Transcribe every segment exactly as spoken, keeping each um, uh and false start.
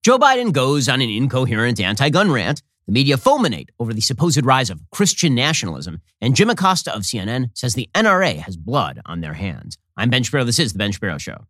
Joe Biden goes on an incoherent anti-gun rant. The media fulminate over the supposed rise of Christian nationalism. And Jim Acosta of C N N says the N R A has blood on their hands. I'm Ben Shapiro. This is The Ben Shapiro Show.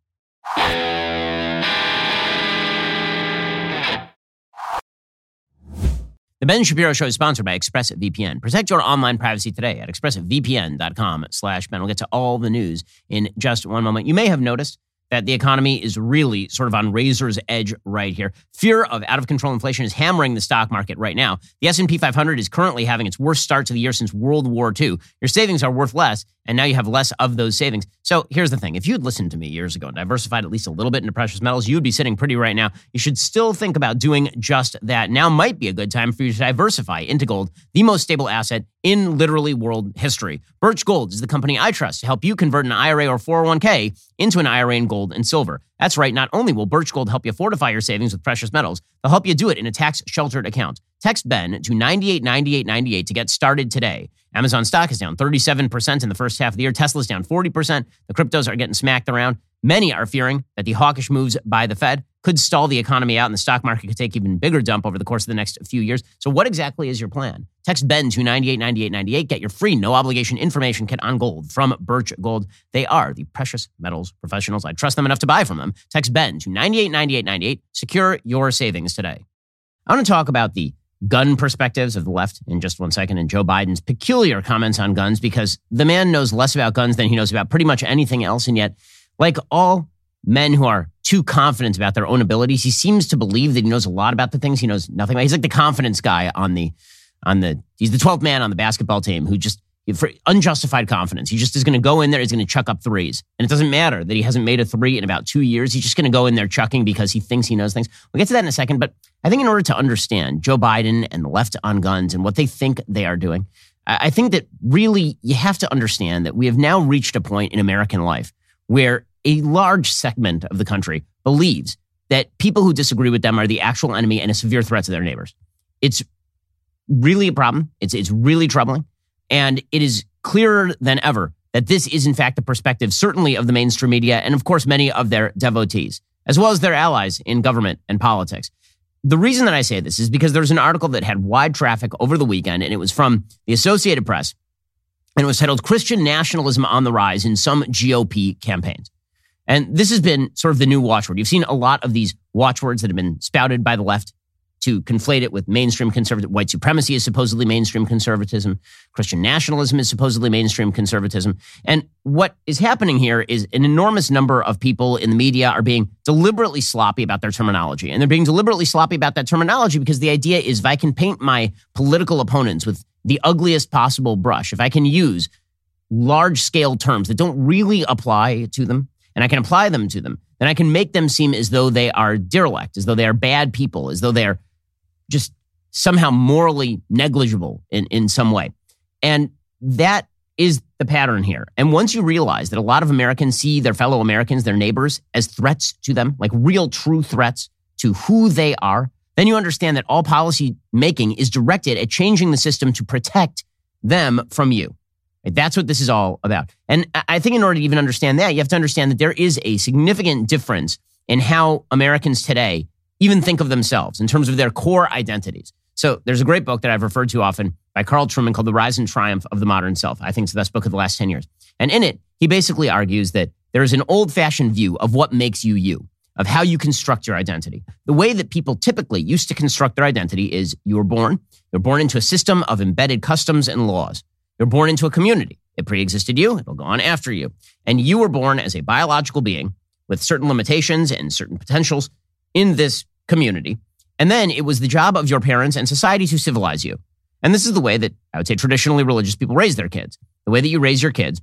The Ben Shapiro Show is sponsored by ExpressVPN. Protect your online privacy today at expressvpn.com slash Ben. We'll get to all the news in just one moment. You may have noticed that the economy is really sort of on razor's edge right here. Fear of out-of-control inflation is hammering the stock market right now. The S and P five hundred is currently having its worst start to the year since World War Two. Your savings are worth less, and now you have less of those savings. So here's the thing. If you'd listened to me years ago and diversified at least a little bit into precious metals, you'd be sitting pretty right now. You should still think about doing just that. Now might be a good time for you to diversify into gold, the most stable asset in literally world history. Birch Gold is the company I trust to help you convert an I R A or four oh one k into an I R A in gold and silver. That's right. Not only will Birch Gold help you fortify your savings with precious metals, they'll help you do it in a tax-sheltered account. Text Ben to ninety-eight ninety-eight ninety-eight to get started today. Amazon stock is down thirty-seven percent in the first half of the year. Tesla's down forty percent. The cryptos are getting smacked around. Many are fearing that the hawkish moves by the Fed could stall the economy out and the stock market could take even bigger dump over the course of the next few years. So what exactly is your plan? Text Ben to ninety-eight ninety-eight ninety-eight. Get your free no-obligation information kit on gold from Birch Gold. They are the precious metals professionals. I trust them enough to buy from them. Text Ben to ninety-eight ninety-eight ninety-eight. Secure your savings today. I want to talk about the gun perspectives of the left in just one second and Joe Biden's peculiar comments on guns, because the man knows less about guns than he knows about pretty much anything else. And yet, like all men who are too confident about their own abilities, he seems to believe that he knows a lot about the things he knows nothing about. He's like the confidence guy on the, on the, he's the twelfth man on the basketball team who just, for unjustified confidence, he just is going to go in there, he's going to chuck up threes. And it doesn't matter that he hasn't made a three in about two years. He's just going to go in there chucking because he thinks he knows things. We'll get to that in a second. But I think in order to understand Joe Biden and the left on guns and what they think they are doing, I think that really you have to understand that we have now reached a point in American life where a large segment of the country believes that people who disagree with them are the actual enemy and a severe threat to their neighbors. It's really a problem. It's, it's really troubling. And it is clearer than ever that this is, in fact, the perspective, certainly of the mainstream media and, of course, many of their devotees, as well as their allies in government and politics. The reason that I say this is because there's an article that had wide traffic over the weekend, and it was from the Associated Press, and it was titled Christian Nationalism on the Rise in Some G O P Campaigns. And this has been sort of the new watchword. You've seen a lot of these watchwords that have been spouted by the left to conflate it with mainstream conservative. White supremacy is supposedly mainstream conservatism. Christian nationalism is supposedly mainstream conservatism. And what is happening here is an enormous number of people in the media are being deliberately sloppy about their terminology. And they're being deliberately sloppy about that terminology because the idea is if I can paint my political opponents with the ugliest possible brush, if I can use large-scale terms that don't really apply to them, and I can apply them to them, then I can make them seem as though they are derelict, as though they are bad people, as though they are just somehow morally negligible in, in some way. And that is the pattern here. And once you realize that a lot of Americans see their fellow Americans, their neighbors, as threats to them, like real true threats to who they are, then you understand that all policy making is directed at changing the system to protect them from you. That's what this is all about. And I think in order to even understand that, you have to understand that there is a significant difference in how Americans today even think of themselves in terms of their core identities. So there's a great book that I've referred to often by Carl Trueman called The Rise and Triumph of the Modern Self. I think it's the best book of the last ten years. And in it, he basically argues that there is an old-fashioned view of what makes you you, of how you construct your identity. The way that people typically used to construct their identity is you were born, you're born into a system of embedded customs and laws. You're born into a community. It pre-existed you. It'll go on after you. And you were born as a biological being with certain limitations and certain potentials in this community. And then it was the job of your parents and society to civilize you. And this is the way that I would say traditionally religious people raise their kids. The way that you raise your kids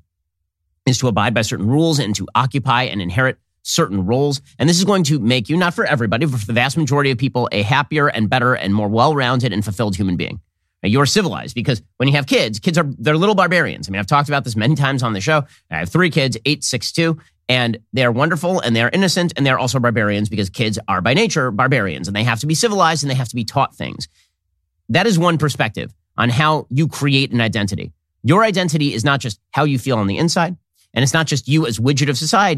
is to abide by certain rules and to occupy and inherit certain roles. And this is going to make you, not for everybody, but for the vast majority of people, a happier and better and more well-rounded and fulfilled human being. You're civilized because when you have kids, kids are, they're little barbarians. I mean, I've talked about this many times on the show. I have three kids, eight, six, two, and they're wonderful and they're innocent and they're also barbarians because kids are by nature barbarians and they have to be civilized and they have to be taught things. That is one perspective on how you create an identity. Your identity is not just how you feel on the inside, and it's not just you as widget of society.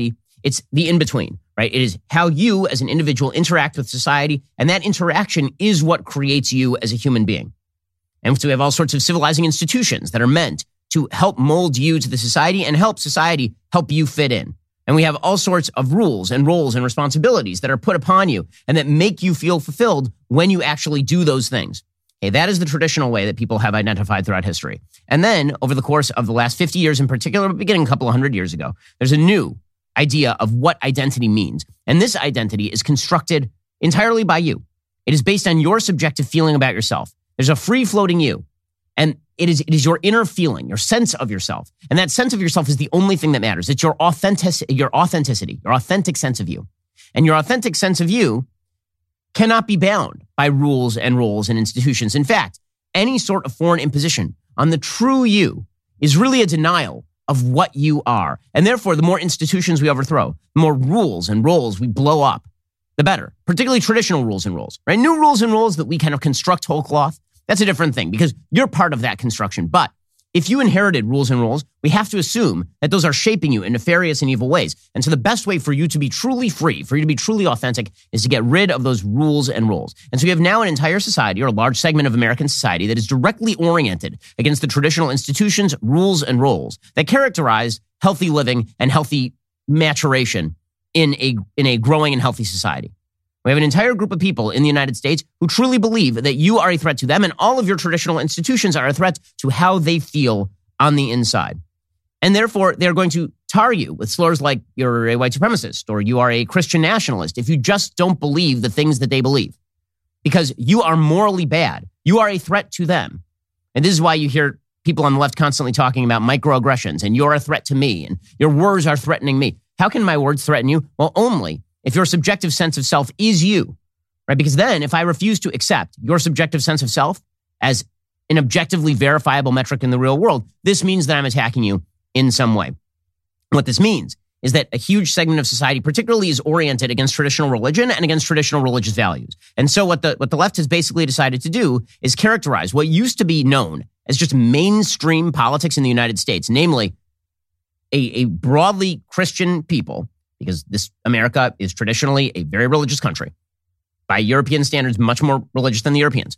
It's the in-between, right? It is how you as an individual interact with society, and that interaction is what creates you as a human being. And so we have all sorts of civilizing institutions that are meant to help mold you to the society and help society help you fit in. And we have all sorts of rules and roles and responsibilities that are put upon you and that make you feel fulfilled when you actually do those things. Okay, that is the traditional way that people have identified throughout history. And then over the course of the last fifty years in particular, but beginning a couple of hundred years ago, there's a new idea of what identity means. And this identity is constructed entirely by you. It is based on your subjective feeling about yourself. There's a free-floating you. And it is, it is your inner feeling, your sense of yourself. And that sense of yourself is the only thing that matters. It's your authentic, your authenticity, your authentic sense of you. And your authentic sense of you cannot be bound by rules and roles and institutions. In fact, any sort of foreign imposition on the true you is really a denial of what you are. And therefore, the more institutions we overthrow, the more rules and roles we blow up, the better. Particularly traditional rules and roles, right? New rules and roles that we kind of construct whole cloth, that's a different thing because you're part of that construction. But if you inherited rules and roles, we have to assume that those are shaping you in nefarious and evil ways. And so the best way for you to be truly free, for you to be truly authentic, is to get rid of those rules and roles. And so we have now an entire society or a large segment of American society that is directly oriented against the traditional institutions, rules, and roles that characterize healthy living and healthy maturation in a, in a growing and healthy society. We have an entire group of people in the United States who truly believe that you are a threat to them and all of your traditional institutions are a threat to how they feel on the inside. And therefore, they're going to tar you with slurs like you're a white supremacist or you are a Christian nationalist if you just don't believe the things that they believe. Because you are morally bad. You are a threat to them. And this is why you hear people on the left constantly talking about microaggressions and you're a threat to me and your words are threatening me. How can my words threaten you? Well, only if your subjective sense of self is you, right? Because then if I refuse to accept your subjective sense of self as an objectively verifiable metric in the real world, this means that I'm attacking you in some way. What this means is that a huge segment of society particularly is oriented against traditional religion and against traditional religious values. And so what the, what the left has basically decided to do is characterize what used to be known as just mainstream politics in the United States, namely a, a broadly Christian people, because this America is traditionally a very religious country. By European standards, much more religious than the Europeans.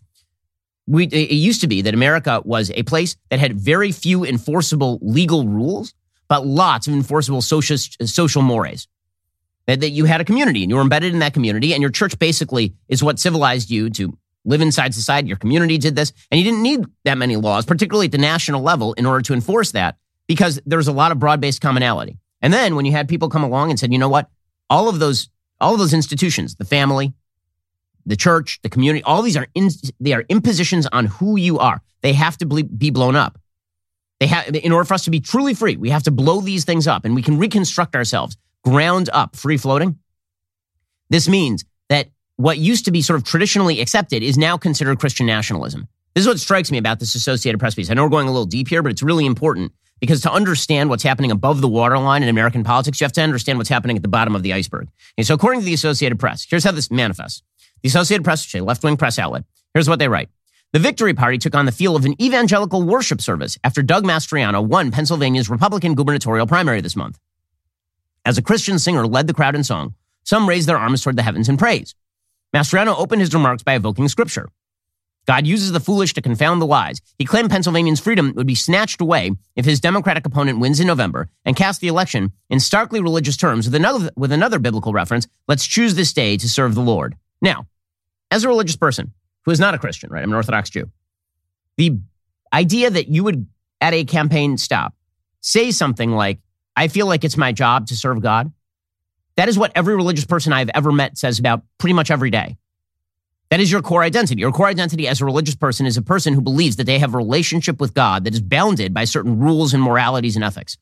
We, it used to be that America was a place that had very few enforceable legal rules, but lots of enforceable social, social mores. That, that you had a community and you were embedded in that community and your church basically is what civilized you to live inside society. Your community did this and you didn't need that many laws, particularly at the national level, in order to enforce that because there was a lot of broad-based commonality. And then when you had people come along and said, you know what, all of those, all of those institutions, the family, the church, the community, all these are in, they are impositions on who you are. They have to be blown up. They have, in order for us to be truly free, we have to blow these things up and we can reconstruct ourselves ground up, free floating. This means that what used to be sort of traditionally accepted is now considered Christian nationalism. This is what strikes me about this Associated Press piece. I know we're going a little deep here, but it's really important. Because to understand what's happening above the waterline in American politics, you have to understand what's happening at the bottom of the iceberg. And so according to the Associated Press, here's how this manifests. The Associated Press, which is a left-wing press outlet, here's what they write. The Victory Party took on the feel of an evangelical worship service after Doug Mastriano won Pennsylvania's Republican gubernatorial primary this month. As a Christian singer led the crowd in song, some raised their arms toward the heavens in praise. Mastriano opened his remarks by evoking scripture. God uses the foolish to confound the wise. He claimed Pennsylvanians' freedom would be snatched away if his Democratic opponent wins in November and cast the election in starkly religious terms with another, with another biblical reference, let's choose this day to serve the Lord. Now, as a religious person who is not a Christian, right, I'm an Orthodox Jew, the idea that you would, at a campaign stop, say something like, I feel like it's my job to serve God, that is what every religious person I've ever met says about pretty much every day. That is your core identity. Your core identity as a religious person is a person who believes that they have a relationship with God that is bounded by certain rules and moralities and ethics.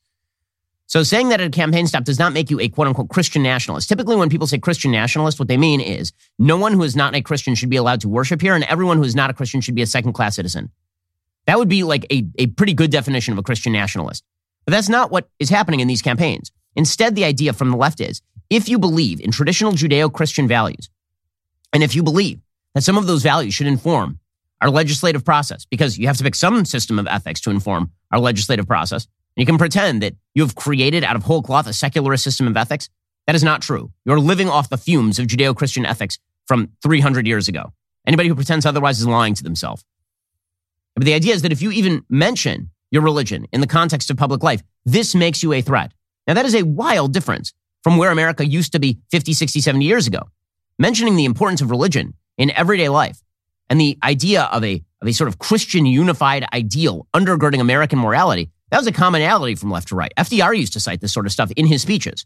So saying that at a campaign stop does not make you a quote-unquote Christian nationalist. Typically when people say Christian nationalist, what they mean is no one who is not a Christian should be allowed to worship here and everyone who is not a Christian should be a second-class citizen. That would be like a, a pretty good definition of a Christian nationalist. But that's not what is happening in these campaigns. Instead, the idea from the left is, if you believe in traditional Judeo-Christian values, and if you believe that some of those values should inform our legislative process, because you have to pick some system of ethics to inform our legislative process. And you can pretend that you have created out of whole cloth a secularist system of ethics. That is not true. You're living off the fumes of Judeo-Christian ethics from three hundred years ago. Anybody who pretends otherwise is lying to themselves. But the idea is that if you even mention your religion in the context of public life, this makes you a threat. Now, that is a wild difference from where America used to be fifty, sixty, seventy years ago. Mentioning the importance of religion in everyday life and the idea of a, of a sort of Christian unified ideal undergirding American morality, that was a commonality from left to right. F D R used to cite this sort of stuff in his speeches.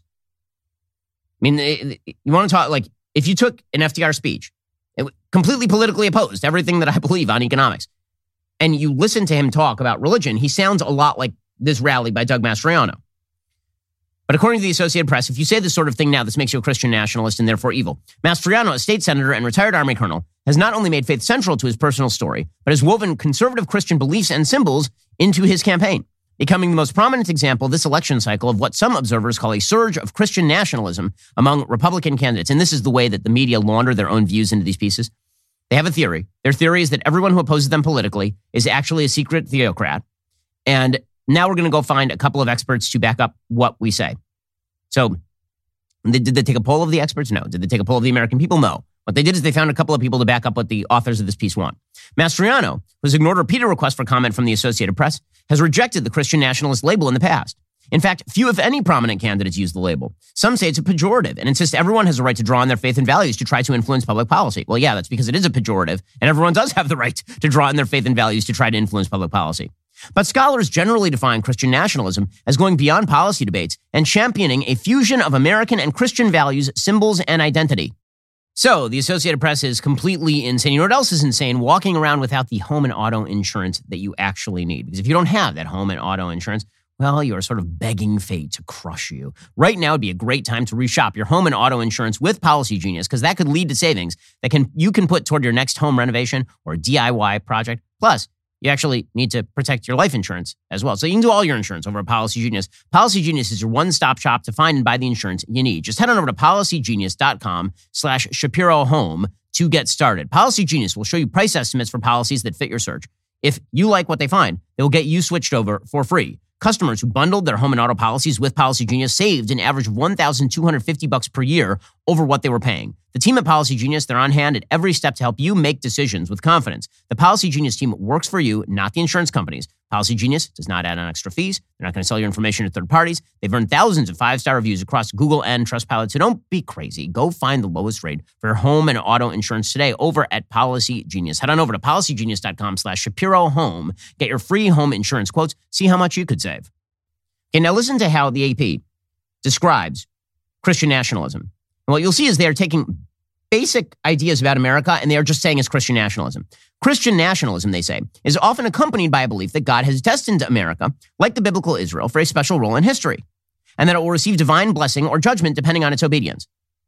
I mean, you want to talk, like, if you took an F D R speech, it completely politically opposed everything that I believe on economics, and you listen to him talk about religion, he sounds a lot like this rally by Doug Mastriano. But according to the Associated Press, if you say this sort of thing now, this makes you a Christian nationalist and therefore evil. Mastriano, a state senator and retired Army colonel, has not only made faith central to his personal story, but has woven conservative Christian beliefs and symbols into his campaign, becoming the most prominent example this election cycle of what some observers call a surge of Christian nationalism among Republican candidates. And this is the way that the media launder their own views into these pieces. They have a theory. Their theory is that everyone who opposes them politically is actually a secret theocrat. And now we're going to go find a couple of experts to back up what we say. So did they take a poll of the experts? No. Did they take a poll of the American people? No. What they did is they found a couple of people to back up what the authors of this piece want. Mastriano, who has ignored repeated requests for comment from the Associated Press, has rejected the Christian nationalist label in the past. In fact, few, if any, prominent candidates use the label. Some say it's a pejorative and insist everyone has a right to draw on their faith and values to try to influence public policy. Well, yeah, that's because it is a pejorative, and everyone does have the right to draw on their faith and values to try to influence public policy. But scholars generally define Christian nationalism as going beyond policy debates and championing a fusion of American and Christian values, symbols, and identity. So the Associated Press is completely insane. You know what else is insane? Walking around without the home and auto insurance that you actually need. Because if you don't have that home and auto insurance, well, you are sort of begging fate to crush you. Right now would be a great time to reshop your home and auto insurance with Policy Genius, because that could lead to savings that can you can put toward your next home renovation or D I Y project. Plus, you actually need to protect your life insurance as well. So you can do all your insurance over at Policy Genius. Policy Genius is your one-stop shop to find and buy the insurance you need. Just head on over to policygenius.com slash Shapiro Home to get started. Policy Genius will show you price estimates for policies that fit your search. If you like what they find, they will get you switched over for free. Customers who bundled their home and auto policies with Policy Genius saved an average of one thousand two hundred fifty bucks per year over what they were paying. The team at Policy Genius, they're on hand at every step to help you make decisions with confidence. The Policy Genius team works for you, not the insurance companies. Policy Genius does not add on extra fees. They're not going to sell your information to third parties. They've earned thousands of five-star reviews across Google and Trustpilot, so don't be crazy. Go find the lowest rate for your home and auto insurance today over at Policy Genius. Head on over to policygenius.com slash Shapiro Home. Get your free home insurance quotes. See how much you could save. Okay, now listen to how the A P describes Christian nationalism. And what you'll see is they are taking basic ideas about America and they are just saying it's Christian nationalism. Christian nationalism, they say, is often accompanied by a belief that God has destined America, like the biblical Israel, for a special role in history, and that it will receive divine blessing or judgment depending on its obedience.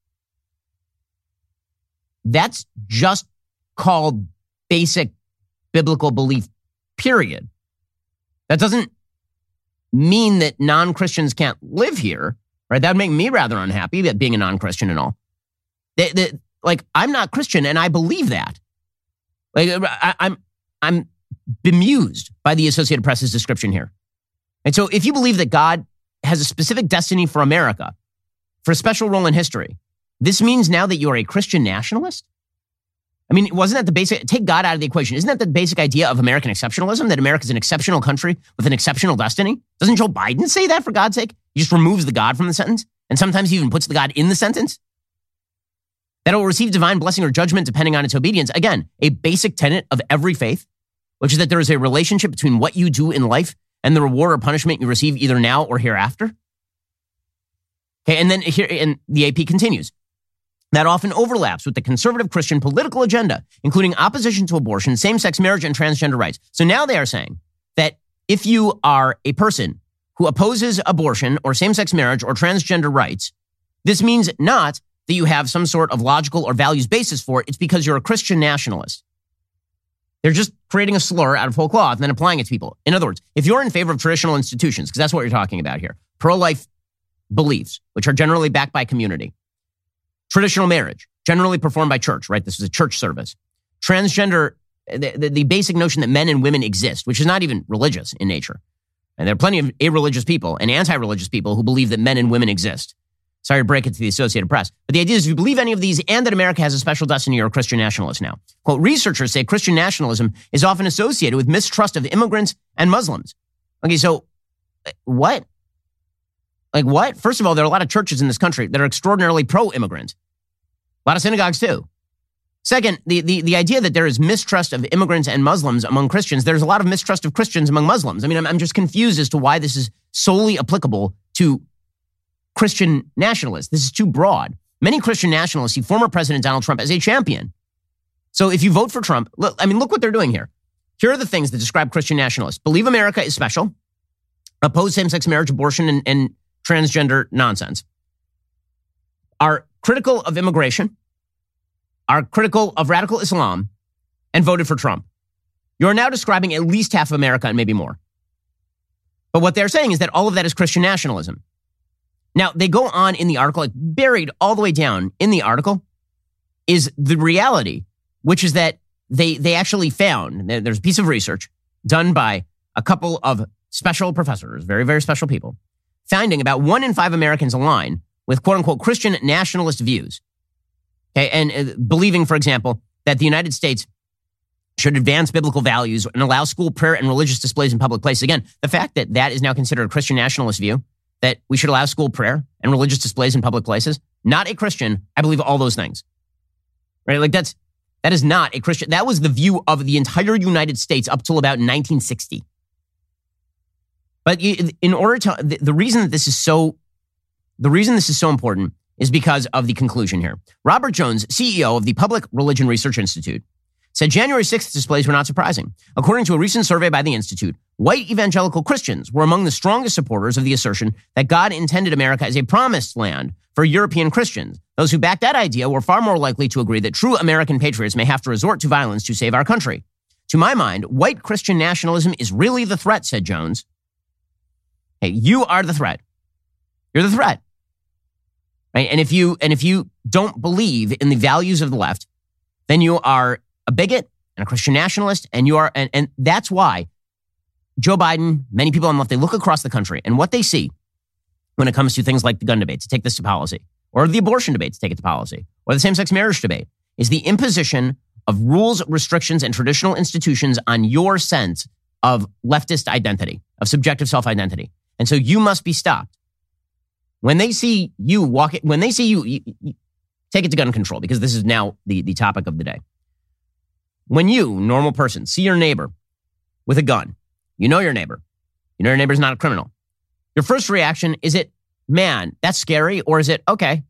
That's just called basic biblical belief, period. That doesn't mean that non-Christians can't live here, right? That would make me rather unhappy, that being a non-Christian and all. They, they, like, I'm not Christian, and I believe that. Like, I, I'm, I'm bemused by the Associated Press's description here. And so, if you believe that God has a specific destiny for America, for a special role in history, this means now that you are a Christian nationalist? I mean, wasn't that the basic, take God out of the equation. Isn't that the basic idea of American exceptionalism, that America is an exceptional country with an exceptional destiny? Doesn't Joe Biden say that, for God's sake? He just removes the God from the sentence, and sometimes he even puts the God in the sentence. That it will receive divine blessing or judgment depending on its obedience. Again, a basic tenet of every faith, which is that there is a relationship between what you do in life and the reward or punishment you receive either now or hereafter. Okay, and then here, and the A P continues. That often overlaps with the conservative Christian political agenda, including opposition to abortion, same-sex marriage, and transgender rights. So now they are saying that if you are a person who opposes abortion or same-sex marriage or transgender rights, this means not that you have some sort of logical or values basis for it. It's because you're a Christian nationalist. They're just creating a slur out of whole cloth and then applying it to people. In other words, if you're in favor of traditional institutions, because that's what you're talking about here, pro-life beliefs, which are generally backed by community, traditional marriage, generally performed by church, right? This is a church service. Transgender, the, the, the basic notion that men and women exist, which is not even religious in nature. And there are plenty of irreligious people and anti-religious people who believe that men and women exist. Sorry to break it to the Associated Press. But the idea is if you believe any of these and that America has a special destiny, you're a Christian nationalist now. Quote, researchers say Christian nationalism is often associated with mistrust of immigrants and Muslims. Okay, so what? Like what? First of all, there are a lot of churches in this country that are extraordinarily pro-immigrant. A lot of synagogues too. Second, the, the, the idea that there is mistrust of immigrants and Muslims among Christians, there's a lot of mistrust of Christians among Muslims. I mean, I'm, I'm just confused as to why this is solely applicable to Christian nationalists. This is too broad. Many Christian nationalists see former President Donald Trump as a champion. So if you vote for Trump, look, I mean, look what they're doing here. Here are the things that describe Christian nationalists. Believe America is special. Oppose same-sex marriage, abortion, and, and transgender nonsense. Are critical of immigration. Are critical of radical Islam, and voted for Trump. You're now describing at least half of America and maybe more. But what they're saying is that all of that is Christian nationalism. Now, they go on in the article, like buried all the way down in the article, is the reality, which is that they, they actually found, there's a piece of research done by a couple of special professors, very, very special people, finding about one in five Americans align with quote-unquote Christian nationalist views. Okay, and uh, believing, for example, that the United States should advance biblical values and allow school prayer and religious displays in public places. Again, the fact that that is now considered a Christian nationalist view, that we should allow school prayer and religious displays in public places, not a Christian, I believe all those things. Right? Like that's, that is not a Christian. That was the view of the entire United States up till about nineteen sixty. But in order to, the, the reason that this is so, the reason this is so important is because of the conclusion here. Robert Jones, C E O of the Public Religion Research Institute, said January sixth displays were not surprising. According to a recent survey by the Institute, white evangelical Christians were among the strongest supporters of the assertion that God intended America as a promised land for European Christians. Those who backed that idea were far more likely to agree that true American patriots may have to resort to violence to save our country. To my mind, white Christian nationalism is really the threat, said Jones. Hey, you are the threat. You're the threat. Right? And if you and if you don't believe in the values of the left, then you are a bigot and a Christian nationalist, and you are and, and that's why Joe Biden, many people on the left, they look across the country and what they see when it comes to things like the gun debate, to take this to policy, or the abortion debate, to take it to policy, or the same-sex marriage debate, is the imposition of rules, restrictions, and traditional institutions on your sense of leftist identity, of subjective self-identity. And so you must be stopped. When they see you walk, when they see you, you, you take it to gun control, because this is now the, the topic of the day. When you, normal person, see your neighbor with a gun, you know your neighbor, you know your neighbor's not a criminal. Your first reaction, is it, man, that's scary? Or is it, okay,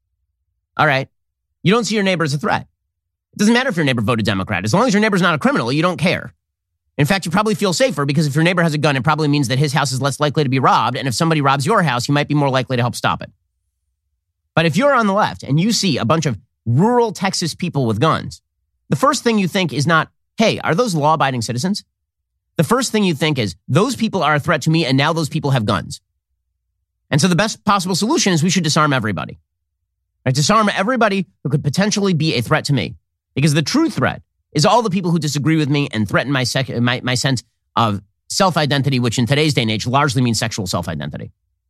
all right. You don't see your neighbor as a threat. It doesn't matter if your neighbor voted Democrat. As long as your neighbor's not a criminal, you don't care. In fact, you probably feel safer because if your neighbor has a gun, it probably means that his house is less likely to be robbed. And if somebody robs your house, you might be more likely to help stop it. But if you're on the left and you see a bunch of rural Texas people with guns, the first thing you think is not, hey, are those law-abiding citizens? The first thing you think is, those people are a threat to me and now those people have guns. And so the best possible solution is we should disarm everybody. Right? Disarm everybody who could potentially be a threat to me. Because the true threat is all the people who disagree with me and threaten my, sec- my, my sense of self-identity, which in today's day and age largely means sexual self-identity.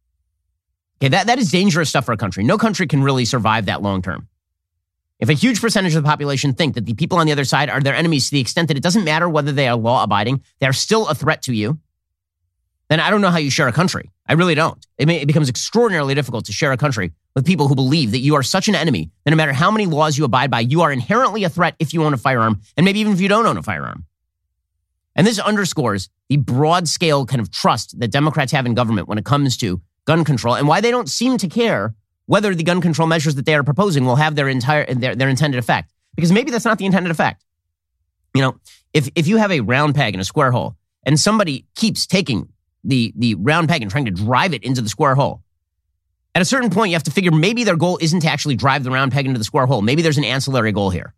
Okay, that, that is dangerous stuff for a country. No country can really survive that long term. If a huge percentage of the population think that the people on the other side are their enemies to the extent that it doesn't matter whether they are law-abiding, they're still a threat to you, then I don't know how you share a country. I really don't. It, may, it becomes extraordinarily difficult to share a country with people who believe that you are such an enemy that no matter how many laws you abide by, you are inherently a threat if you own a firearm, and maybe even if you don't own a firearm. And this underscores the broad-scale kind of trust that Democrats have in government when it comes to gun control, and why they don't seem to care whether the gun control measures that they are proposing will have their entire their, their intended effect. Because maybe that's not the intended effect. You know, if if you have a round peg in a square hole, and somebody keeps taking the, the round peg and trying to drive it into the square hole, at a certain point, you have to figure maybe their goal isn't to actually drive the round peg into the square hole. Maybe there's an ancillary goal here.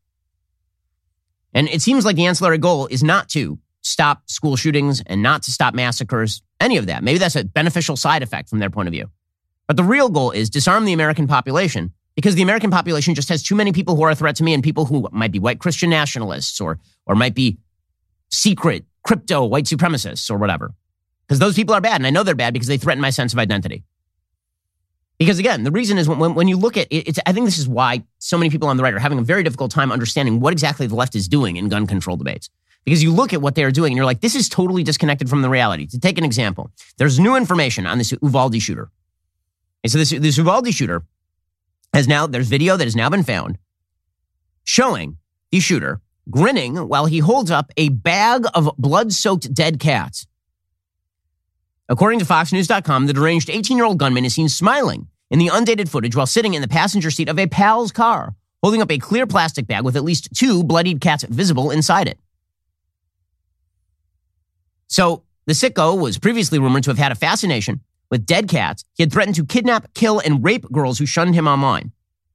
And it seems like the ancillary goal is not to stop school shootings and not to stop massacres, any of that. Maybe that's a beneficial side effect from their point of view. But the real goal is disarm the American population, because the American population just has too many people who are a threat to me and people who might be white Christian nationalists or or might be secret crypto white supremacists or whatever. Because those people are bad, and I know they're bad because they threaten my sense of identity. Because again, the reason is when, when you look at it, it's, I think this is why so many people on the right are having a very difficult time understanding what exactly the left is doing in gun control debates. Because you look at what they're doing and you're like, this is totally disconnected from the reality. To take an example, there's new information on this Uvalde shooter. And so this, this Uvalde shooter has now, there's video that has now been found showing the shooter grinning while he holds up a bag of blood-soaked dead cats. According to Fox News dot com, the deranged eighteen-year-old gunman is seen smiling in the undated footage while sitting in the passenger seat of a pal's car, holding up a clear plastic bag with at least two bloodied cats visible inside it. So the sicko was previously rumored to have had a fascination with dead cats. He had threatened to kidnap, kill, and rape girls who shunned him online.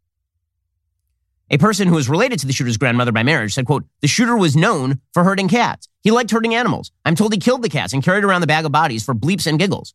A person who is related to the shooter's grandmother by marriage said, quote, the shooter was known for hurting cats. He liked hurting animals. I'm told he killed the cats and carried around the bag of bodies for bleeps and giggles.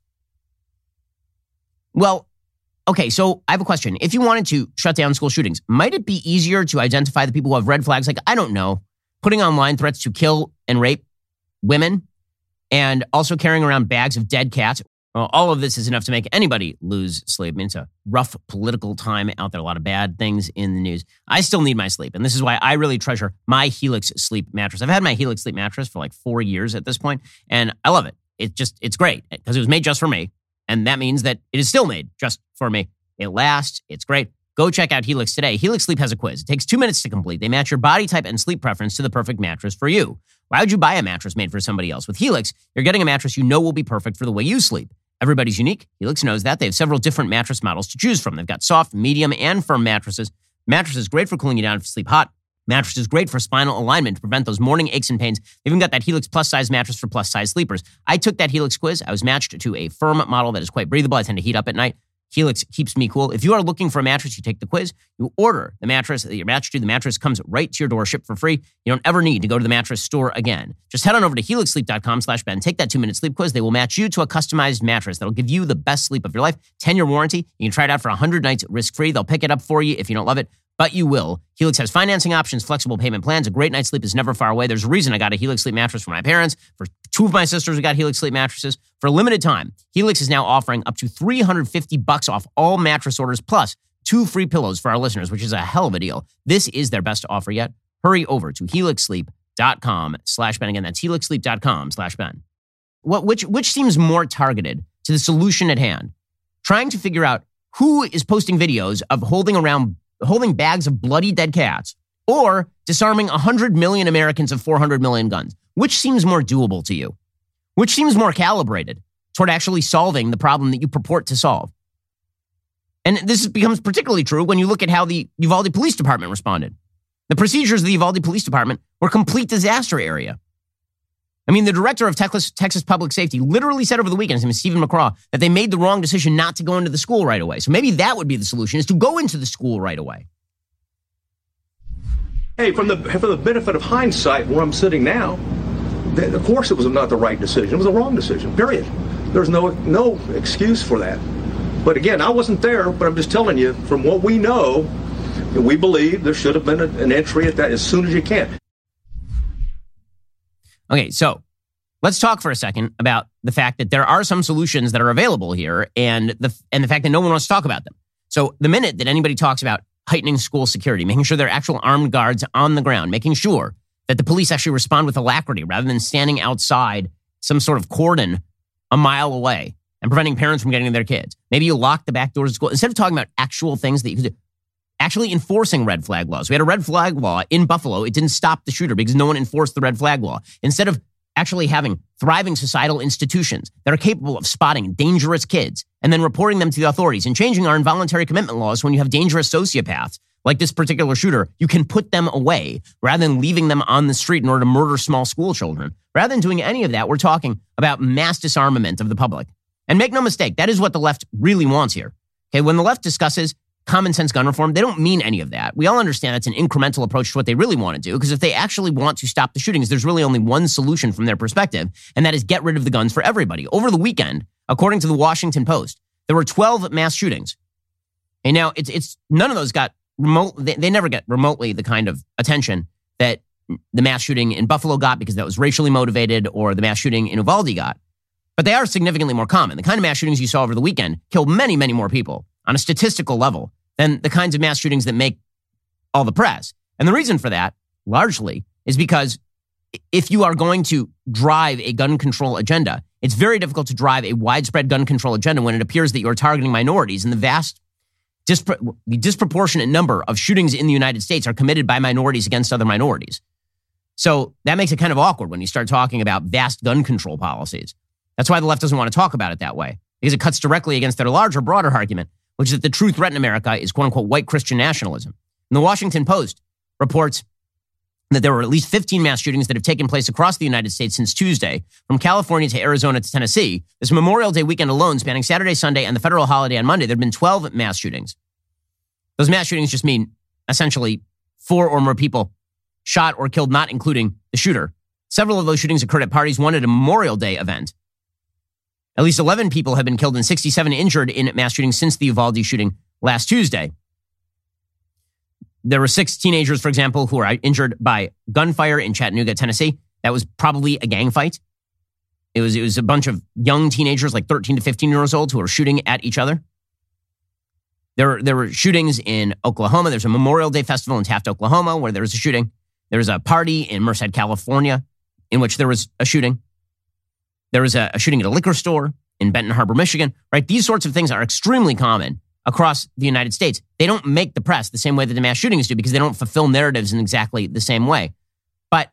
Well, okay, so I have a question. If you wanted to shut down school shootings, might it be easier to identify the people who have red flags? Like, I don't know, putting online threats to kill and rape women and also carrying around bags of dead cats. Well, all of this is enough to make anybody lose sleep. I mean, it's a rough political time out there. A lot of bad things in the news. I still need my sleep. And this is why I really treasure my Helix sleep mattress. I've had my Helix sleep mattress for like four years at this point, and I love it. It just, it's great because it was made just for me. And that means that it is still made just for me. It lasts. It's great. Go check out Helix today. Helix Sleep has a quiz. It takes two minutes to complete. They match your body type and sleep preference to the perfect mattress for you. Why would you buy a mattress made for somebody else? With Helix, you're getting a mattress you know will be perfect for the way you sleep. Everybody's unique. Helix knows that. They have several different mattress models to choose from. They've got soft, medium, and firm mattresses. Mattresses great for cooling you down if you sleep hot. Mattresses great for spinal alignment to prevent those morning aches and pains. They've even got that Helix plus size mattress for plus size sleepers. I took that Helix quiz. I was matched to a firm model that is quite breathable. I tend to heat up at night. Helix keeps me cool. If you are looking for a mattress, you take the quiz, you order the mattress that you're matched to. The mattress comes right to your door, shipped for free. You don't ever need to go to the mattress store again. Just head on over to helix sleep dot com slash Ben. Take that two-minute sleep quiz. They will match you to a customized mattress that'll give you the best sleep of your life. ten-year warranty. You can try it out for one hundred nights risk-free. They'll pick it up for you if you don't love it, but you will. Helix has financing options, flexible payment plans. A great night's sleep is never far away. There's a reason I got a Helix sleep mattress for my parents. For two of my sisters, we got Helix sleep mattresses. For a limited time, Helix is now offering up to three hundred fifty bucks off all mattress orders, plus two free pillows for our listeners, which is a hell of a deal. This is their best offer yet. Hurry over to helix sleep dot com slash Ben. Again, that's helix sleep dot com slash Ben. What, which, which seems more targeted to the solution at hand? Trying to figure out who is posting videos of holding around holding bags of bloody dead cats, or disarming one hundred million Americans of four hundred million guns. Which seems more doable to you? Which seems more calibrated toward actually solving the problem that you purport to solve? And this becomes particularly true when you look at how the Uvalde Police Department responded. The procedures of the Uvalde Police Department were a complete disaster area. I mean, the director of Texas, Texas Public Safety literally said over the weekend, his name is Stephen McCraw, that they made the wrong decision not to go into the school right away. So maybe that would be the solution, is to go into the school right away. Hey, from the for the benefit of hindsight, where I'm sitting now, th- of course it was not the right decision. It was a wrong decision, period. There's no no excuse for that. But again, I wasn't there, but I'm just telling you, from what we know, we believe there should have been a, an entry at that as soon as you can. Okay, so let's talk for a second about the fact that there are some solutions that are available here, and the and the fact that no one wants to talk about them. So the minute that anybody talks about heightening school security, making sure there are actual armed guards on the ground, making sure that the police actually respond with alacrity rather than standing outside some sort of cordon a mile away and preventing parents from getting to their kids. Maybe you lock the back doors of school. Instead of talking about actual things that you could do, actually enforcing red flag laws. We had a red flag law in Buffalo. It didn't stop the shooter because no one enforced the red flag law. Instead of actually having thriving societal institutions that are capable of spotting dangerous kids and then reporting them to the authorities and changing our involuntary commitment laws when you have dangerous sociopaths like this particular shooter, you can put them away rather than leaving them on the street in order to murder small school children. Rather than doing any of that, we're talking about mass disarmament of the public. And make no mistake, that is what the left really wants here. Okay, when the left discusses common sense gun reform, they don't mean any of that. We all understand that's an incremental approach to what they really want to do, because if they actually want to stop the shootings, there's really only one solution from their perspective, and that is get rid of the guns for everybody. Over the weekend, according to the Washington Post, there were twelve mass shootings. And now it's it's none of those got remote, they, they never get remotely the kind of attention that the mass shooting in Buffalo got because that was racially motivated, or the mass shooting in Uvalde got. But they are significantly more common. The kind of mass shootings you saw over the weekend killed many, many more people. on a statistical level than the kinds of mass shootings that make all the press. And the reason for that, largely, is because if you are going to drive a gun control agenda, it's very difficult to drive a widespread gun control agenda when it appears that you're targeting minorities. And the vast, dispro- the disproportionate number of shootings in the United States are committed by minorities against other minorities. So that makes it kind of awkward when you start talking about vast gun control policies. That's why the left doesn't want to talk about it that way, because it cuts directly against their larger, broader argument, which is that the true threat in America is quote-unquote white Christian nationalism. And the Washington Post reports that there were at least fifteen mass shootings that have taken place across the United States since Tuesday, from California to Arizona to Tennessee. This Memorial Day weekend alone, spanning Saturday, Sunday, and the federal holiday on Monday, there have been twelve mass shootings. Those mass shootings just mean, essentially, four or more people shot or killed, not including the shooter. Several of those shootings occurred at parties, one at a Memorial Day event. At least eleven people have been killed and sixty-seven injured in mass shootings since the Uvalde shooting last Tuesday. There were six teenagers, for example, who were injured by gunfire in Chattanooga, Tennessee. That was probably a gang fight. It was, it was a bunch of young teenagers, like thirteen to fifteen years old, who were shooting at each other. There were, there were shootings in Oklahoma. There's a Memorial Day festival in Taft, Oklahoma, where there was a shooting. There was a party in Merced, California, in which there was a shooting. There was a, a shooting at a liquor store in Benton Harbor, Michigan, right? These sorts of things are extremely common across the United States. They don't make the press the same way that the mass shootings do because they don't fulfill narratives in exactly the same way. But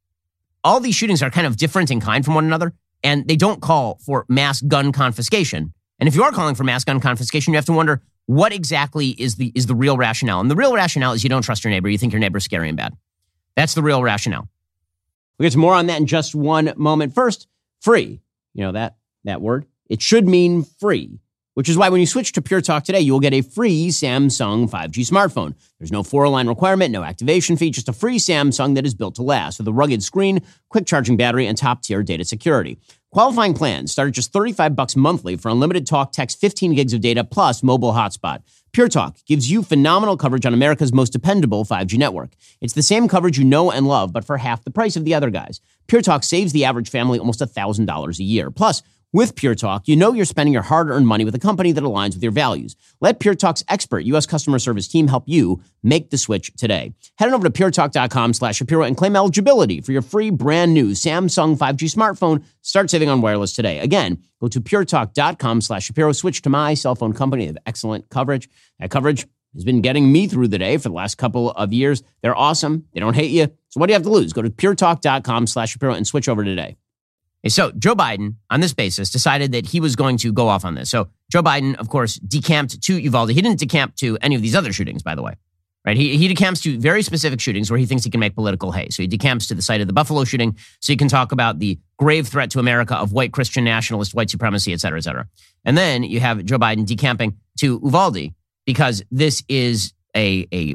all these shootings are kind of different in kind from one another, and they don't call for mass gun confiscation. And if you are calling for mass gun confiscation, you have to wonder what exactly is the is the real rationale. And the real rationale is you don't trust your neighbor. You think your neighbor's scary and bad. That's the real rationale. We'll get to more on that in just one moment. First, free. You know that that word? It should mean free, which is why when you switch to Pure Talk today, you will get a free Samsung five G smartphone. There's no four-line requirement, no activation fee, just a free Samsung that is built to last with a rugged screen, quick charging battery, and top-tier data security. Qualifying plans start at just thirty-five bucks monthly for unlimited talk, text, fifteen gigs of data, plus mobile hotspot. Pure Talk gives you phenomenal coverage on America's most dependable five G network. It's the same coverage you know and love, but for half the price of the other guys. Pure Talk saves the average family almost one thousand dollars a year. Plus, with Pure Talk, you know you're spending your hard-earned money with a company that aligns with your values. Let Pure Talk's expert U S customer service team help you make the switch today. Head on over to puretalk.com slash Shapiro and claim eligibility for your free brand new Samsung five G smartphone. Start saving on wireless today. Again, go to puretalk.com slash Shapiro. Switch to my cell phone company. They have excellent coverage. That coverage has been getting me through the day for the last couple of years. They're awesome. They don't hate you. So what do you have to lose? Go to puretalk.com slash Shapiro and switch over today. So Joe Biden, on this basis, decided that he was going to go off on this. So Joe Biden, of course, decamped to Uvalde. He didn't decamp to any of these other shootings, by the way. Right? He, he decamps to very specific shootings where he thinks he can make political hay. So he decamps to the site of the Buffalo shooting so he can talk about the grave threat to America of white Christian nationalist, white supremacy, et cetera, et cetera. And then you have Joe Biden decamping to Uvalde because this is a, a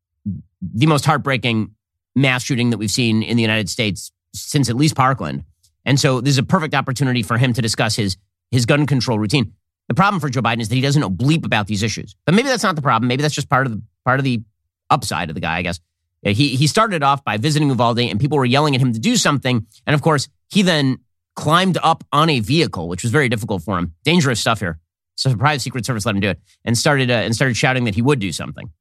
the most heartbreaking mass shooting that we've seen in the United States since at least Parkland. And so this is a perfect opportunity for him to discuss his, his gun control routine. The problem for Joe Biden is that he doesn't know bleep about these issues. But maybe that's not the problem. Maybe that's just part of the part of the upside of the guy, I guess. He he started off by visiting Uvalde and people were yelling at him to do something. And of course, he then climbed up on a vehicle, which was very difficult for him. Dangerous stuff here. So the private Secret Service let him do it and started uh, and started shouting that he would do something.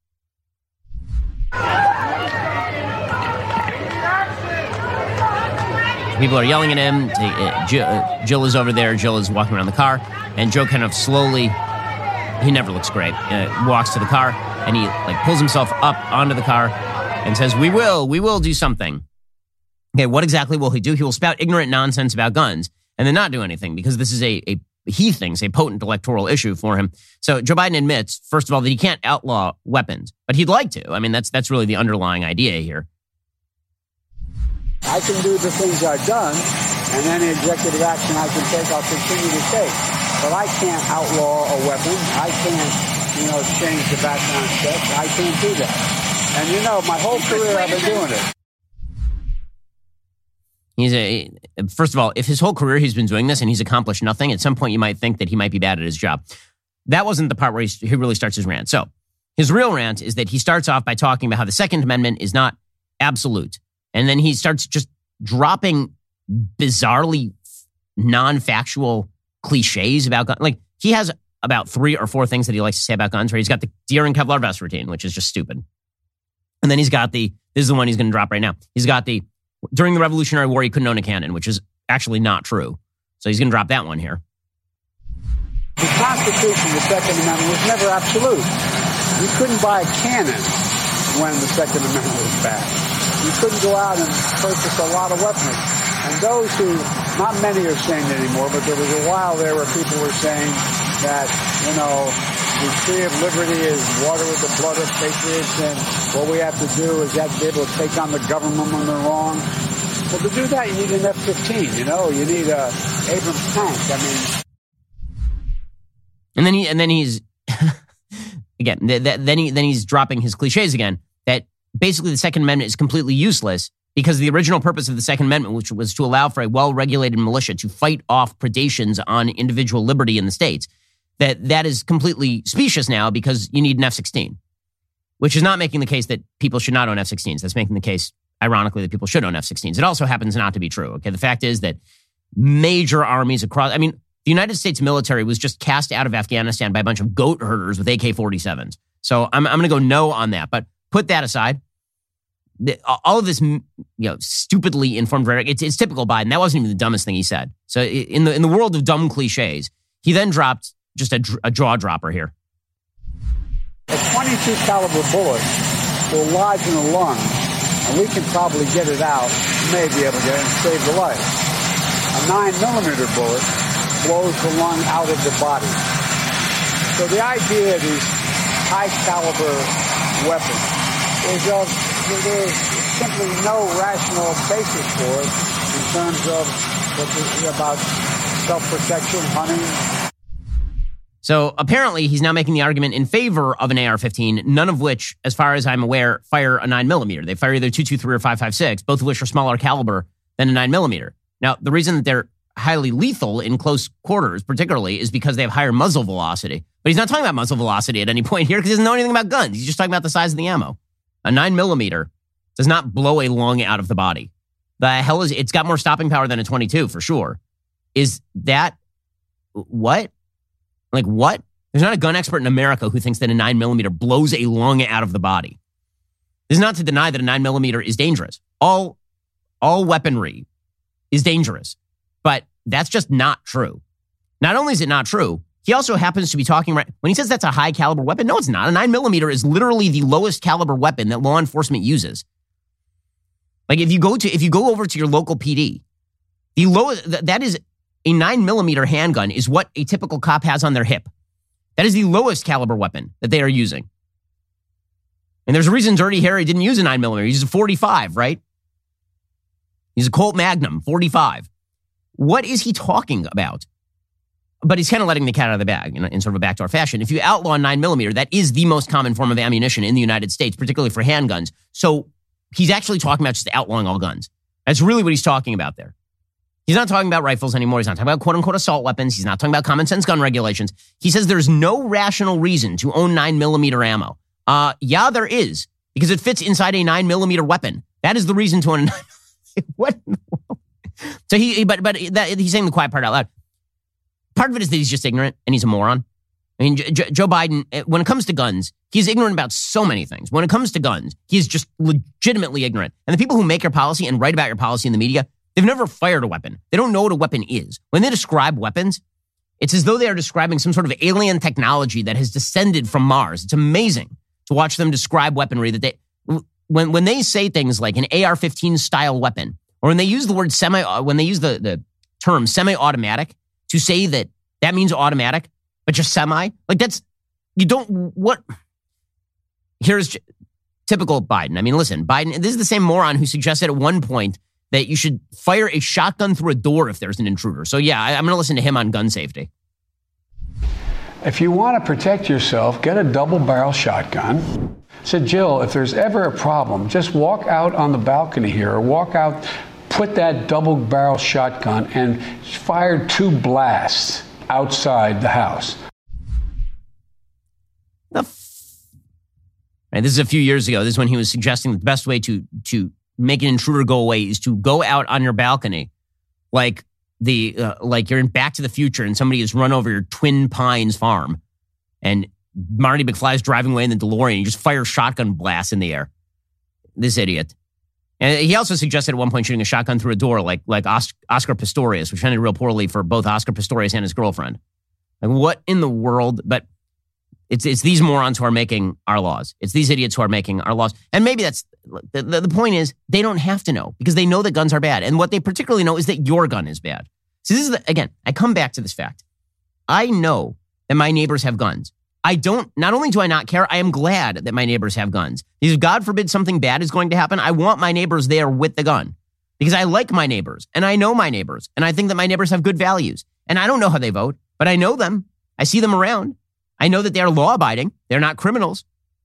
People are yelling at him. Jill is over there. Jill is walking around the car. And Joe kind of slowly, he never looks great, uh, walks to the car and he like pulls himself up onto the car and says, we will, we will do something. Okay, what exactly will he do? He will spout ignorant nonsense about guns and then not do anything because this is a, a he thinks, a potent electoral issue for him. So Joe Biden admits, first of all, that he can't outlaw weapons, but he'd like to. I mean, that's that's really the underlying idea here. I can do the things I've done, and any executive action I can take, I'll continue to take. But I can't outlaw a weapon. I can't, you know, change the background check. I can't do that. And, you know, my whole career I've been doing it. He's a, first of all, if his whole career he's been doing this and he's accomplished nothing, at some point you might think that he might be bad at his job. That wasn't the part where he, he really starts his rant. So his real rant is that he starts off by talking about how the Second Amendment is not absolute. And then he starts just dropping bizarrely non-factual cliches about guns. Like, he has about three or four things that he likes to say about guns, right? He's got the deer and Kevlar vest routine, which is just stupid. And then he's got the, this is the one he's going to drop right now. He's got the, during the Revolutionary War, he couldn't own a cannon, which is actually not true. So he's going to drop that one here. The Constitution, the Second Amendment, was never absolute. You couldn't buy a cannon when the Second Amendment was passed. You couldn't go out and purchase a lot of weapons. And those who, not many are saying it anymore, but there was a while there where people were saying that, you know, the tree of liberty is water with the blood of patriots, and what we have to do is have to be able to take on the government when they're wrong. Well, to do that, you need an F fifteen, you know? You need a Abrams tank. I mean... And then he, and then he's, again, th- th- then he, then he's dropping his cliches again, that basically the Second Amendment is completely useless because the original purpose of the Second Amendment, which was to allow for a well-regulated militia to fight off predations on individual liberty in the states, that that is completely specious now because you need an F sixteen, which is not making the case that people should not own F sixteens. That's making the case, ironically, that people should own F sixteens. It also happens not to be true. Okay, the fact is that major armies across, I mean, the United States military was just cast out of Afghanistan by a bunch of goat herders with A K forty-sevens. So I'm, I'm going to go no on that. But put that aside, the, all of this, you know, stupidly informed rhetoric, it's, it's typical Biden. That wasn't even the dumbest thing he said. So in the in the world of dumb cliches, he then dropped just a, a jaw dropper here. A twenty-two caliber bullet will lodge in the lung, and we can probably get it out, may be able to get it and save the life. A nine millimeter bullet blows the lung out of the body. So the idea of these high caliber weapons is of, there's simply no rational basis for it in terms of what this, about self-protection, hunting. So apparently he's now making the argument in favor of an A R fifteen, none of which, as far as I'm aware, fire a nine millimeter. They fire either two twenty-three or five fifty-six, both of which are smaller caliber than a nine millimeter. Now, the reason that they're highly lethal in close quarters, particularly, is because they have higher muzzle velocity. But he's not talking about muzzle velocity at any point here because he doesn't know anything about guns. He's just talking about the size of the ammo. A nine millimeter does not blow a lung out of the body. The hell is it's got more stopping power than a twenty-two for sure. Is that what? Like what? There's not a gun expert in America who thinks that a nine millimeter blows a lung out of the body. This is not to deny that a nine millimeter is dangerous. All, all weaponry is dangerous, but that's just not true. Not only is it not true, he also happens to be talking right when he says that's a high caliber weapon. No, it's not. A nine millimeter is literally the lowest caliber weapon that law enforcement uses. Like if you go to if you go over to your local P D, the lowest that is a nine millimeter handgun is what a typical cop has on their hip. That is the lowest caliber weapon that they are using. And there's a reason Dirty Harry didn't use a nine millimeter. He used a forty-five, right? He's a Colt Magnum, forty-five. What is he talking about? But he's kind of letting the cat out of the bag in, in sort of a backdoor fashion. If you outlaw nine millimeter, that is the most common form of ammunition in the United States, particularly for handguns. So he's actually talking about just outlawing all guns. That's really what he's talking about there. He's not talking about rifles anymore. He's not talking about quote-unquote assault weapons. He's not talking about common sense gun regulations. He says there's no rational reason to own nine millimeter ammo. Uh, yeah, there is, because it fits inside a nine millimeter weapon. That is the reason to own a nine. What in the world? So he, but but that, he's saying the quiet part out loud. Part of it is that he's just ignorant and he's a moron. I mean, J- Joe Biden, when it comes to guns, he's ignorant about so many things. When it comes to guns, he's just legitimately ignorant. And the people who make your policy and write about your policy in the media, they've never fired a weapon. They don't know what a weapon is. When they describe weapons, it's as though they are describing some sort of alien technology that has descended from Mars. It's amazing to watch them describe weaponry that they, when, when they say things like an A R fifteen style weapon, or when they use the word semi, when they use the, the term semi-automatic to say that that means automatic, but just semi, like that's, you don't, what? Here's j- typical Biden. I mean, listen, Biden, this is the same moron who suggested at one point that you should fire a shotgun through a door if there's an intruder. So yeah, I, I'm going to listen to him on gun safety. If you want to protect yourself, get a double barrel shotgun. Said, Jill, if there's ever a problem, just walk out on the balcony here or walk out, put that double barrel shotgun and fire two blasts outside the house. The f- right, this is a few years ago. This is when he was suggesting that the best way to, to make an intruder go away is to go out on your balcony, like the uh, like you're in Back to the Future and somebody has run over your Twin Pines farm and Marty McFly is driving away in the DeLorean and you just fire shotgun blasts in the air. This idiot. And he also suggested at one point shooting a shotgun through a door like like Oscar Pistorius, which ended real poorly for both Oscar Pistorius and his girlfriend. Like, what in the world? But it's it's these morons who are making our laws. It's these idiots who are making our laws. And maybe that's, the, the, the point is, they don't have to know because they know that guns are bad. And what they particularly know is that your gun is bad. So this is, the, again, I come back to this fact. I know that my neighbors have guns. I don't, not only do I not care, I am glad that my neighbors have guns. Because if God forbid something bad is going to happen, I want my neighbors there with the gun. Because I like my neighbors, and I know my neighbors, and I think that my neighbors have good values. And I don't know how they vote, but I know them. I see them around. I know that they are law-abiding. They're not criminals.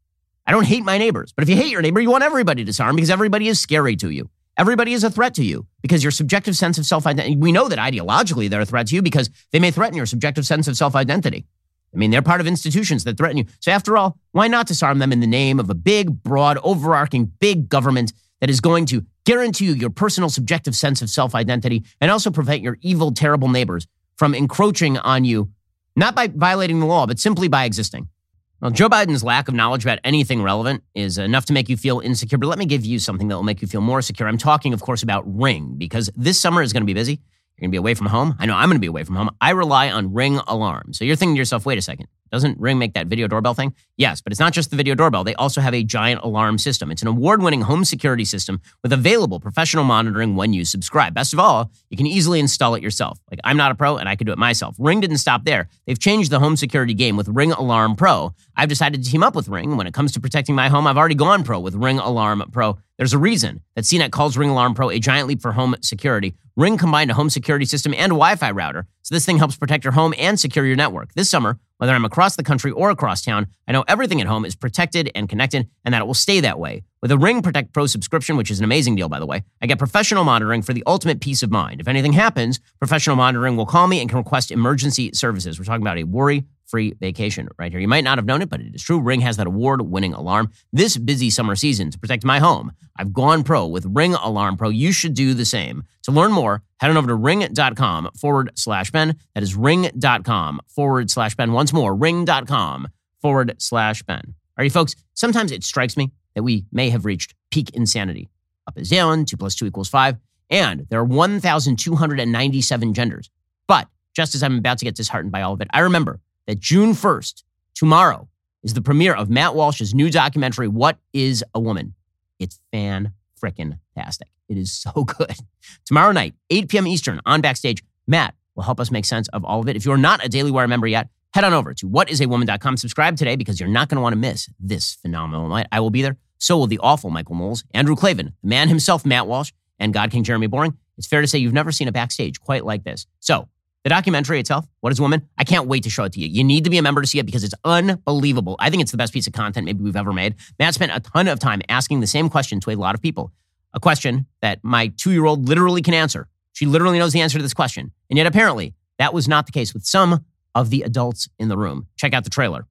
I don't hate my neighbors. But if you hate your neighbor, you want everybody to disarm because everybody is scary to you. Everybody is a threat to you because your subjective sense of self-identity, we know that ideologically they're a threat to you because they may threaten your subjective sense of self-identity. I mean, they're part of institutions that threaten you. So after all, why not disarm them in the name of a big, broad, overarching, big government that is going to guarantee you your personal subjective sense of self-identity and also prevent your evil, terrible neighbors from encroaching on you, not by violating the law, but simply by existing. Well, Joe Biden's lack of knowledge about anything relevant is enough to make you feel insecure, but let me give you something that will make you feel more secure. I'm talking, of course, about Ring, because this summer is going to be busy. You're going to be away from home. I know I'm going to be away from home. I rely on Ring Alarm. So you're thinking to yourself, wait a second, doesn't Ring make that video doorbell thing? Yes, but it's not just the video doorbell. They also have a giant alarm system. It's an award-winning home security system with available professional monitoring when you subscribe. Best of all, you can easily install it yourself. Like, I'm not a pro and I could do it myself. Ring didn't stop there. They've changed the home security game with Ring Alarm Pro. I've decided to team up with Ring. When it comes to protecting my home, I've already gone pro with Ring Alarm Pro. There's a reason that C net calls Ring Alarm Pro a giant leap for home security. Ring combined a home security system and a Wi-Fi router, so this thing helps protect your home and secure your network. This summer, whether I'm across the country or across town, I know everything at home is protected and connected, and that it will stay that way. With a Ring Protect Pro subscription, which is an amazing deal, by the way, I get professional monitoring for the ultimate peace of mind. If anything happens, professional monitoring will call me and can request emergency services. We're talking about a worry-free vacation right here. You might not have known it, but it is true. Ring has that award-winning alarm. This busy summer season, to protect my home, I've gone pro with Ring Alarm Pro. You should do the same. To learn more, head on over to ring.com forward slash Ben. That is ring.com forward slash Ben. Once more, ring.com forward slash Ben. All right, folks, sometimes it strikes me that we may have reached peak insanity. Up is down, two plus two equals five, and there are one thousand two hundred ninety-seven genders. But just as I'm about to get disheartened by all of it, I remember that June first, tomorrow, is the premiere of Matt Walsh's new documentary, What is a Woman? It's fan-frickin-tastic. It is so good. Tomorrow night, eight p.m. Eastern, on Backstage, Matt will help us make sense of all of it. If you're not a Daily Wire member yet, head on over to what is a woman dot com. Subscribe today because you're not going to want to miss this phenomenal night. I will be there. So will the awful Michael Knowles, Andrew Klavan, the man himself, Matt Walsh, and God King Jeremy Boring. It's fair to say you've never seen a Backstage quite like this. So the documentary itself, What is a Woman? I can't wait to show it to you. You need to be a member to see it because it's unbelievable. I think it's the best piece of content maybe we've ever made. Matt spent a ton of time asking the same question to a lot of people. A question that my two-year-old literally can answer. She literally knows the answer to this question. And yet apparently that was not the case with some of the adults in the room. Check out the trailer.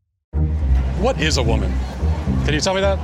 What is a woman? Can you tell me that?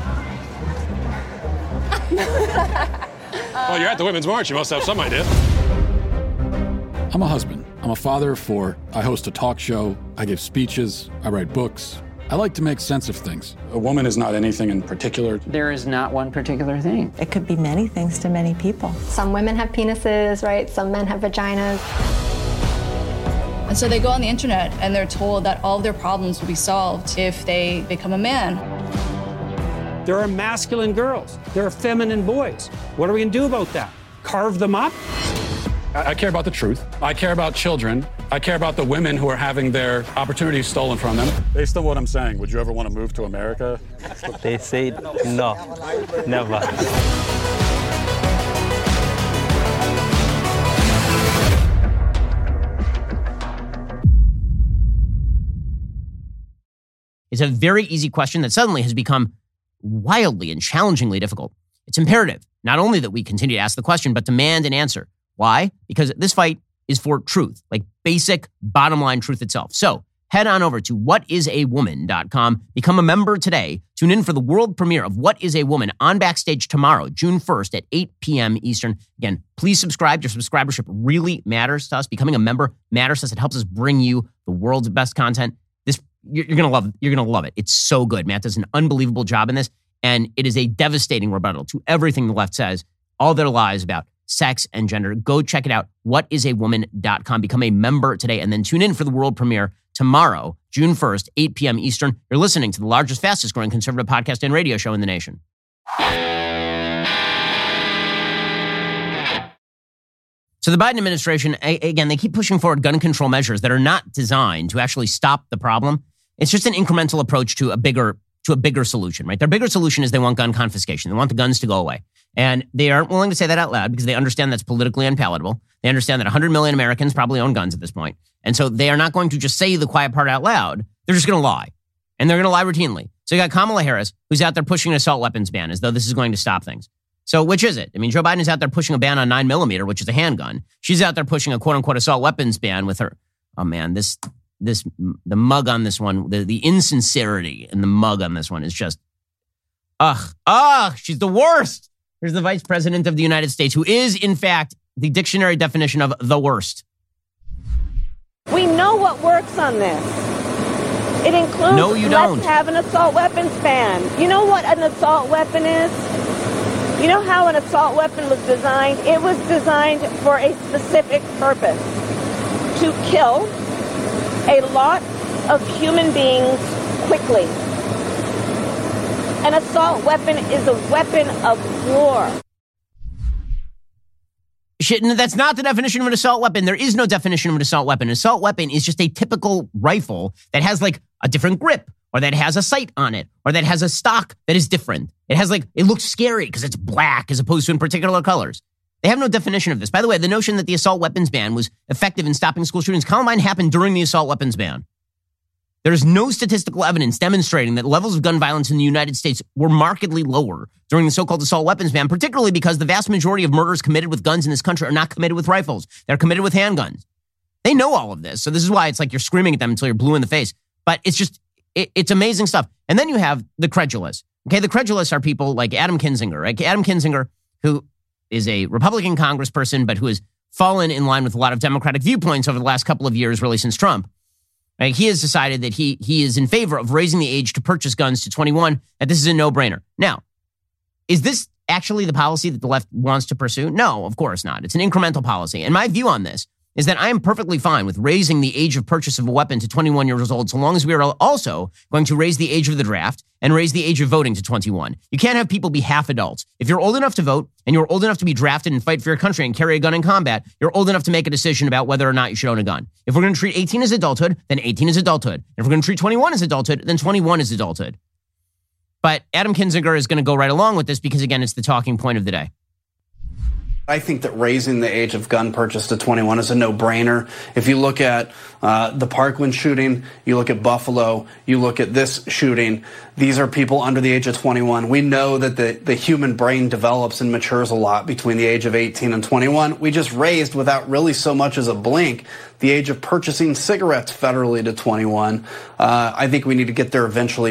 Well, you're at the Women's March. You must have some idea. I'm a husband. I'm a father of four. I host a talk show. I give speeches. I write books. I like to make sense of things. A woman is not anything in particular. There is not one particular thing. It could be many things to many people. Some women have penises, right? Some men have vaginas. And so they go on the internet and they're told that all of their problems will be solved if they become a man. There are masculine girls. There are feminine boys. What are we going to do about that? Carve them up? I care about the truth. I care about children. I care about the women who are having their opportunities stolen from them. Based on what I'm saying, would you ever want to move to America? They say no, never. It's a very easy question that suddenly has become wildly and challengingly difficult. It's imperative not only that we continue to ask the question, but demand an answer. Why? Because this fight is for truth, like basic bottom line truth itself. So head on over to what is a woman dot com. Become a member today. Tune in for the world premiere of What is a Woman on Backstage tomorrow, June first at eight p.m. Eastern. Again, please subscribe. Your subscribership really matters to us. Becoming a member matters to us. It helps us bring you the world's best content. This you're, you're gonna love. You're gonna love it. It's so good. Matt does an unbelievable job in this, and it is a devastating rebuttal to everything the left says, all their lies about sex and gender. Go check it out. what is a woman dot com. Become a member today, and then tune in for the world premiere tomorrow, June first, eight p.m. Eastern. You're listening to the largest, fastest growing conservative podcast and radio show in the nation. So the Biden administration, again, they keep pushing forward gun control measures that are not designed to actually stop the problem. It's just an incremental approach to a bigger to a bigger solution, right? Their bigger solution is they want gun confiscation. They want the guns to go away. And they aren't willing to say that out loud because they understand that's politically unpalatable. They understand that one hundred million Americans probably own guns at this point. And so they are not going to just say the quiet part out loud. They're just going to lie. And they're going to lie routinely. So you got Kamala Harris, who's out there pushing an assault weapons ban as though this is going to stop things. So which is it? I mean, Joe Biden is out there pushing a ban on nine millimeter, which is a handgun. She's out there pushing a quote-unquote assault weapons ban with her. Oh, man, this, this, the mug on this one, the, the insincerity and the mug on this one is just, ugh, ugh, she's the worst. Here's the vice president of the United States, who is, in fact, the dictionary definition of the worst. We know what works on this. It includes no, you let's don't. have an assault weapons ban. You know what an assault weapon is? You know how an assault weapon was designed? It was designed for a specific purpose. To kill a lot of human beings quickly. An assault weapon is a weapon of war. Shit, that's not the definition of an assault weapon. There is no definition of an assault weapon. An assault weapon is just a typical rifle that has like a different grip, or that has a sight on it, or that has a stock that is different. It has like, it looks scary because it's black as opposed to in particular colors. They have no definition of this. By the way, the notion that the assault weapons ban was effective in stopping school shootings, Columbine happened during the assault weapons ban. There is no statistical evidence demonstrating that levels of gun violence in the United States were markedly lower during the so-called assault weapons ban, particularly because the vast majority of murders committed with guns in this country are not committed with rifles. They're committed with handguns. They know all of this. So this is why it's like you're screaming at them until you're blue in the face. But it's just, it, it's amazing stuff. And then you have the credulous. Okay, the credulous are people like Adam Kinzinger, right? Adam Kinzinger, who is a Republican congressperson, but who has fallen in line with a lot of Democratic viewpoints over the last couple of years, really since Trump. Right? He has decided that he he is in favor of raising the age to purchase guns to twenty-one, that this is a no-brainer. Now, is this actually the policy that the left wants to pursue? No, of course not. It's an incremental policy. And my view on this is that I am perfectly fine with raising the age of purchase of a weapon to twenty-one years old, so long as we are also going to raise the age of the draft and raise the age of voting to twenty-one. You can't have people be half adults. If you're old enough to vote and you're old enough to be drafted and fight for your country and carry a gun in combat, you're old enough to make a decision about whether or not you should own a gun. If we're going to treat eighteen as adulthood, then eighteen is adulthood. If we're going to treat twenty-one as adulthood, then twenty-one is adulthood. But Adam Kinzinger is going to go right along with this because, again, it's the talking point of the day. I think that raising the age of gun purchase to twenty-one is a no-brainer. If you look at uh, the Parkland shooting, you look at Buffalo, you look at this shooting, these are people under the age of twenty-one. We know that the, the human brain develops and matures a lot between the age of eighteen and twenty-one. We just raised, without really so much as a blink, the age of purchasing cigarettes federally to twenty-one. Uh, I think we need to get there eventually.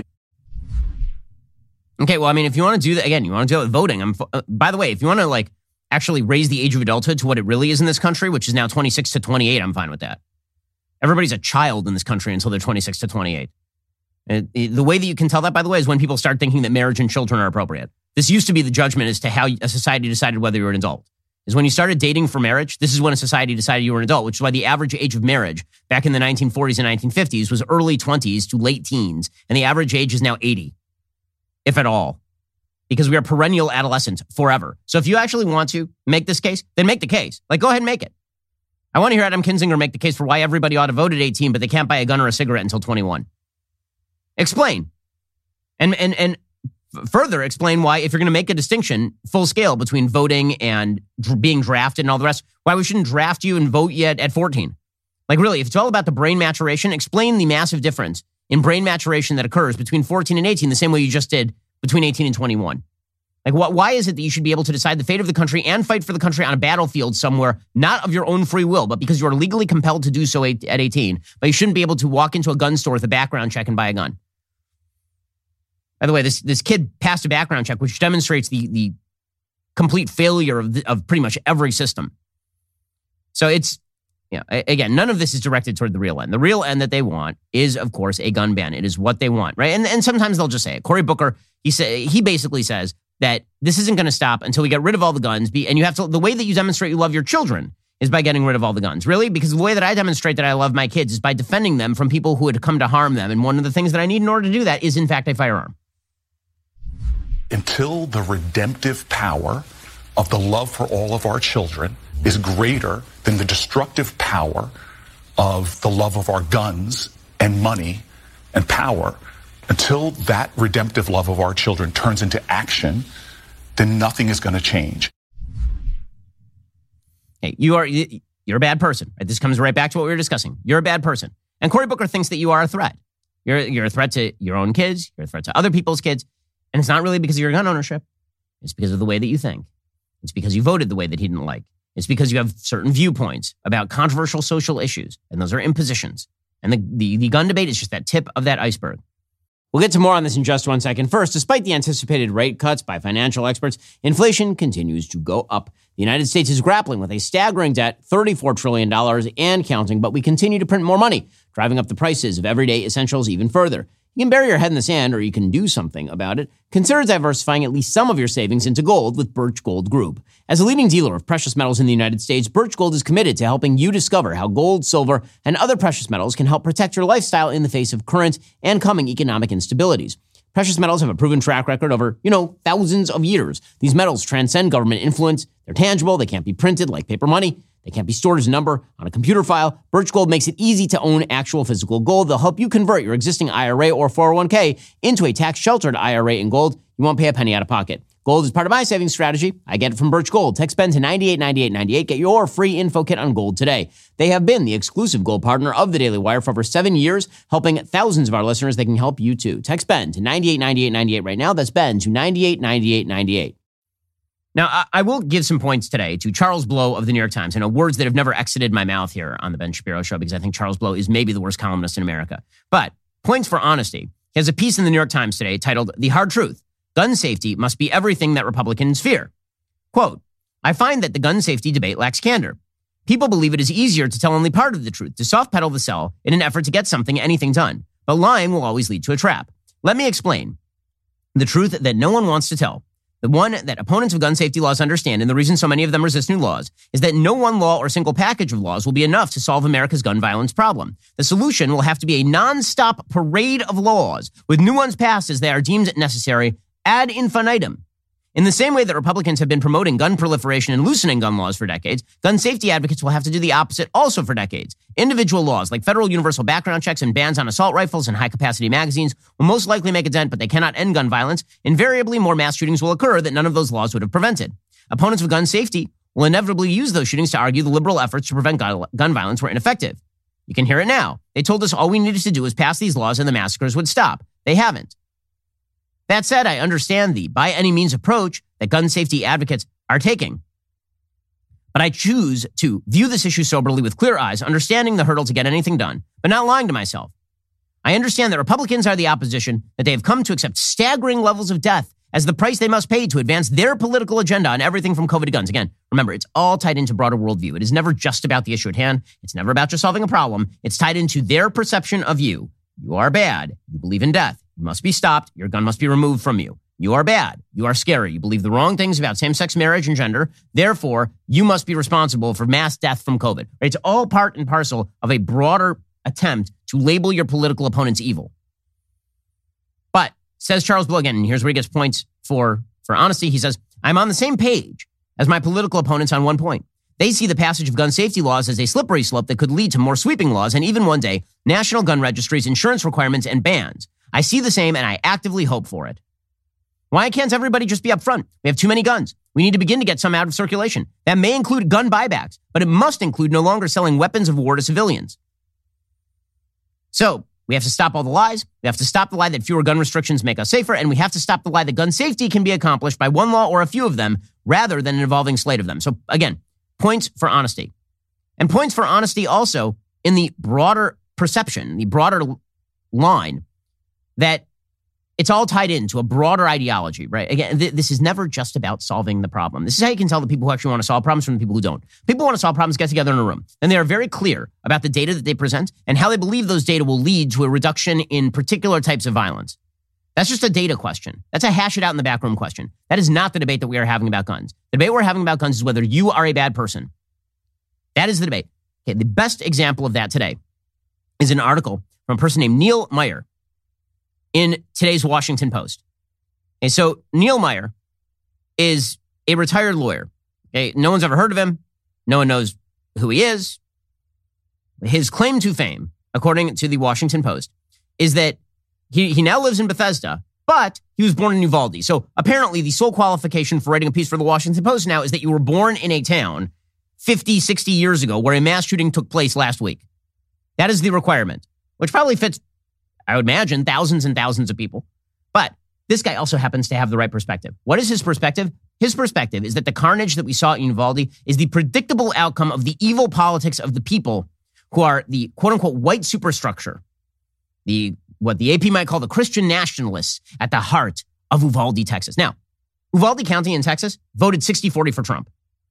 Okay, well, I mean, if you want to do that, again, you want to do it with voting. I'm, uh, by the way, if you want to, like, actually raise the age of adulthood to what it really is in this country, which is now twenty-six to twenty-eight, I'm fine with that. Everybody's a child in this country until they're twenty-six to twenty-eight. It, it, the way that you can tell that, by the way, is when people start thinking that marriage and children are appropriate. This used to be the judgment as to how a society decided whether you were an adult. Is when you started dating for marriage, this is when a society decided you were an adult, which is why the average age of marriage back in the nineteen forties and nineteen fifties was early twenties to late teens, and the average age is now eighty, if at all. Because we are perennial adolescents forever. So if you actually want to make this case, then make the case. Like, go ahead and make it. I want to hear Adam Kinzinger make the case for why everybody ought to vote at eighteen, but they can't buy a gun or a cigarette until twenty-one. Explain. And and and further explain why, if you're going to make a distinction full scale between voting and dr- being drafted and all the rest, why we shouldn't draft you and vote yet at fourteen. Like, really, if it's all about the brain maturation, explain the massive difference in brain maturation that occurs between fourteen and eighteen, the same way you just did between eighteen and twenty-one. Like, wh- why is it that you should be able to decide the fate of the country and fight for the country on a battlefield somewhere, not of your own free will, but because you are legally compelled to do so at eighteen, but you shouldn't be able to walk into a gun store with a background check and buy a gun? By the way, this, this kid passed a background check, which demonstrates the, the complete failure of, the, of pretty much every system. So it's, yeah, again, none of this is directed toward the real end. The real end that they want is, of course, a gun ban. It is what they want, right? And, and sometimes they'll just say it. Cory Booker, he say, he basically says that this isn't going to stop until we get rid of all the guns. Be, and you have to, the way that you demonstrate you love your children is by getting rid of all the guns. Really? Because the way that I demonstrate that I love my kids is by defending them from people who would come to harm them. And one of the things that I need in order to do that is, in fact, a firearm. Until the redemptive power of the love for all of our children is greater than the destructive power of the love of our guns and money and power, until that redemptive love of our children turns into action, then nothing is going to change. Hey, you are, you're a bad person. Right? This comes right back to what we were discussing. You're a bad person. And Cory Booker thinks that you are a threat. You're, you're a threat to your own kids. You're a threat to other people's kids. And it's not really because of your gun ownership. It's because of the way that you think. It's because you voted the way that he didn't like. It's because you have certain viewpoints about controversial social issues, and those are impositions. And the, the, the gun debate is just that tip of that iceberg. We'll get to more on this in just one second. First, despite the anticipated rate cuts by financial experts, inflation continues to go up. The United States is grappling with a staggering debt, thirty-four trillion dollars and counting, but we continue to print more money, driving up the prices of everyday essentials even further. You can bury your head in the sand, or you can do something about it. Consider diversifying at least some of your savings into gold with Birch Gold Group. As a leading dealer of precious metals in the United States, Birch Gold is committed to helping you discover how gold, silver, and other precious metals can help protect your lifestyle in the face of current and coming economic instabilities. Precious metals have a proven track record over, you know, thousands of years. These metals transcend government influence. They're tangible. They can't be printed like paper money. They can't be stored as a number on a computer file. Birch Gold makes it easy to own actual physical gold. They'll help you convert your existing I R A or four oh one k into a tax-sheltered I R A in gold. You won't pay a penny out of pocket. Gold is part of my savings strategy. I get it from Birch Gold. Text Ben to ninety-eight ninety-eight ninety-eight. Get your free info kit on gold today. They have been the exclusive gold partner of the Daily Wire for over seven years, helping thousands of our listeners. They can help you too. Text Ben to ninety-eight ninety-eight ninety-eight right now. That's Ben to ninety-eight ninety-eight ninety-eight. Now, I will give some points today to Charles Blow of the New York Times. I know words that have never exited my mouth here on the Ben Shapiro Show because I think Charles Blow is maybe the worst columnist in America. But points for honesty. He has a piece in the New York Times today titled The Hard Truth. Gun safety must be everything that Republicans fear. Quote, I find that the gun safety debate lacks candor. People believe it is easier to tell only part of the truth, to soft pedal the sell in an effort to get something, anything done. But lying will always lead to a trap. Let me explain. The truth that no one wants to tell. The one that opponents of gun safety laws understand, and the reason so many of them resist new laws, is that no one law or single package of laws will be enough to solve America's gun violence problem. The solution will have to be a nonstop parade of laws, with new ones passed as they are deemed necessary ad infinitum. In the same way that Republicans have been promoting gun proliferation and loosening gun laws for decades, gun safety advocates will have to do the opposite also for decades. Individual laws like federal universal background checks and bans on assault rifles and high-capacity magazines will most likely make a dent, but they cannot end gun violence. Invariably, more mass shootings will occur that none of those laws would have prevented. Opponents of gun safety will inevitably use those shootings to argue the liberal efforts to prevent gun violence were ineffective. You can hear it now. They told us all we needed to do was pass these laws and the massacres would stop. They haven't. That said, I understand the by any means approach that gun safety advocates are taking. But I choose to view this issue soberly with clear eyes, understanding the hurdle to get anything done, but not lying to myself. I understand that Republicans are the opposition, that they have come to accept staggering levels of death as the price they must pay to advance their political agenda on everything from COVID to guns. Again, remember, it's all tied into broader worldview. It is never just about the issue at hand. It's never about just solving a problem. It's tied into their perception of you. You are bad. You believe in death. You must be stopped. Your gun must be removed from you. You are bad. You are scary. You believe the wrong things about same-sex marriage and gender. Therefore, you must be responsible for mass death from COVID. It's all part and parcel of a broader attempt to label your political opponents evil. But, says Charles Blow again, and here's where he gets points for, for honesty. He says, I'm on the same page as my political opponents on one point. They see the passage of gun safety laws as a slippery slope that could lead to more sweeping laws and even one day, national gun registries, insurance requirements, and bans. I see the same, and I actively hope for it. Why can't everybody just be upfront? We have too many guns. We need to begin to get some out of circulation. That may include gun buybacks, but it must include no longer selling weapons of war to civilians. So, We have to stop all the lies. We have to stop the lie that fewer gun restrictions make us safer. And we have to stop the lie that gun safety can be accomplished by one law or a few of them rather than an evolving slate of them. So again, points for honesty. And points for honesty also in the broader perception, the broader line that it's all tied into a broader ideology, right? Again, th- this is never just about solving the problem. This is how you can tell the people who actually want to solve problems from the people who don't. People who want to solve problems get together in a room, and they are very clear about the data that they present and how they believe those data will lead to a reduction in particular types of violence. That's just a data question. That's a hash it out in the back room question. That is not the debate that we are having about guns. The debate we're having about guns is whether you are a bad person. That is the debate. Okay, the best example of that today is an article from a person named Neil Meyer in today's Washington Post. And so Neil Meyer is a retired lawyer. Okay, no one's ever heard of him. No one knows who he is. His claim to fame, according to the Washington Post, is that he, he now lives in Bethesda, but he was born in Uvalde. So apparently the sole qualification for writing a piece for the Washington Post now is that you were born in a town fifty, sixty years ago where a mass shooting took place last week. That is the requirement, which probably fits, I would imagine, thousands and thousands of people. But this guy also happens to have the right perspective. What is his perspective? His perspective is that the carnage that we saw in Uvalde is the predictable outcome of the evil politics of the people who are the quote-unquote white superstructure, the what the A P might call the Christian nationalists at the heart of Uvalde, Texas. Now, Uvalde County in Texas voted sixty forty for Trump.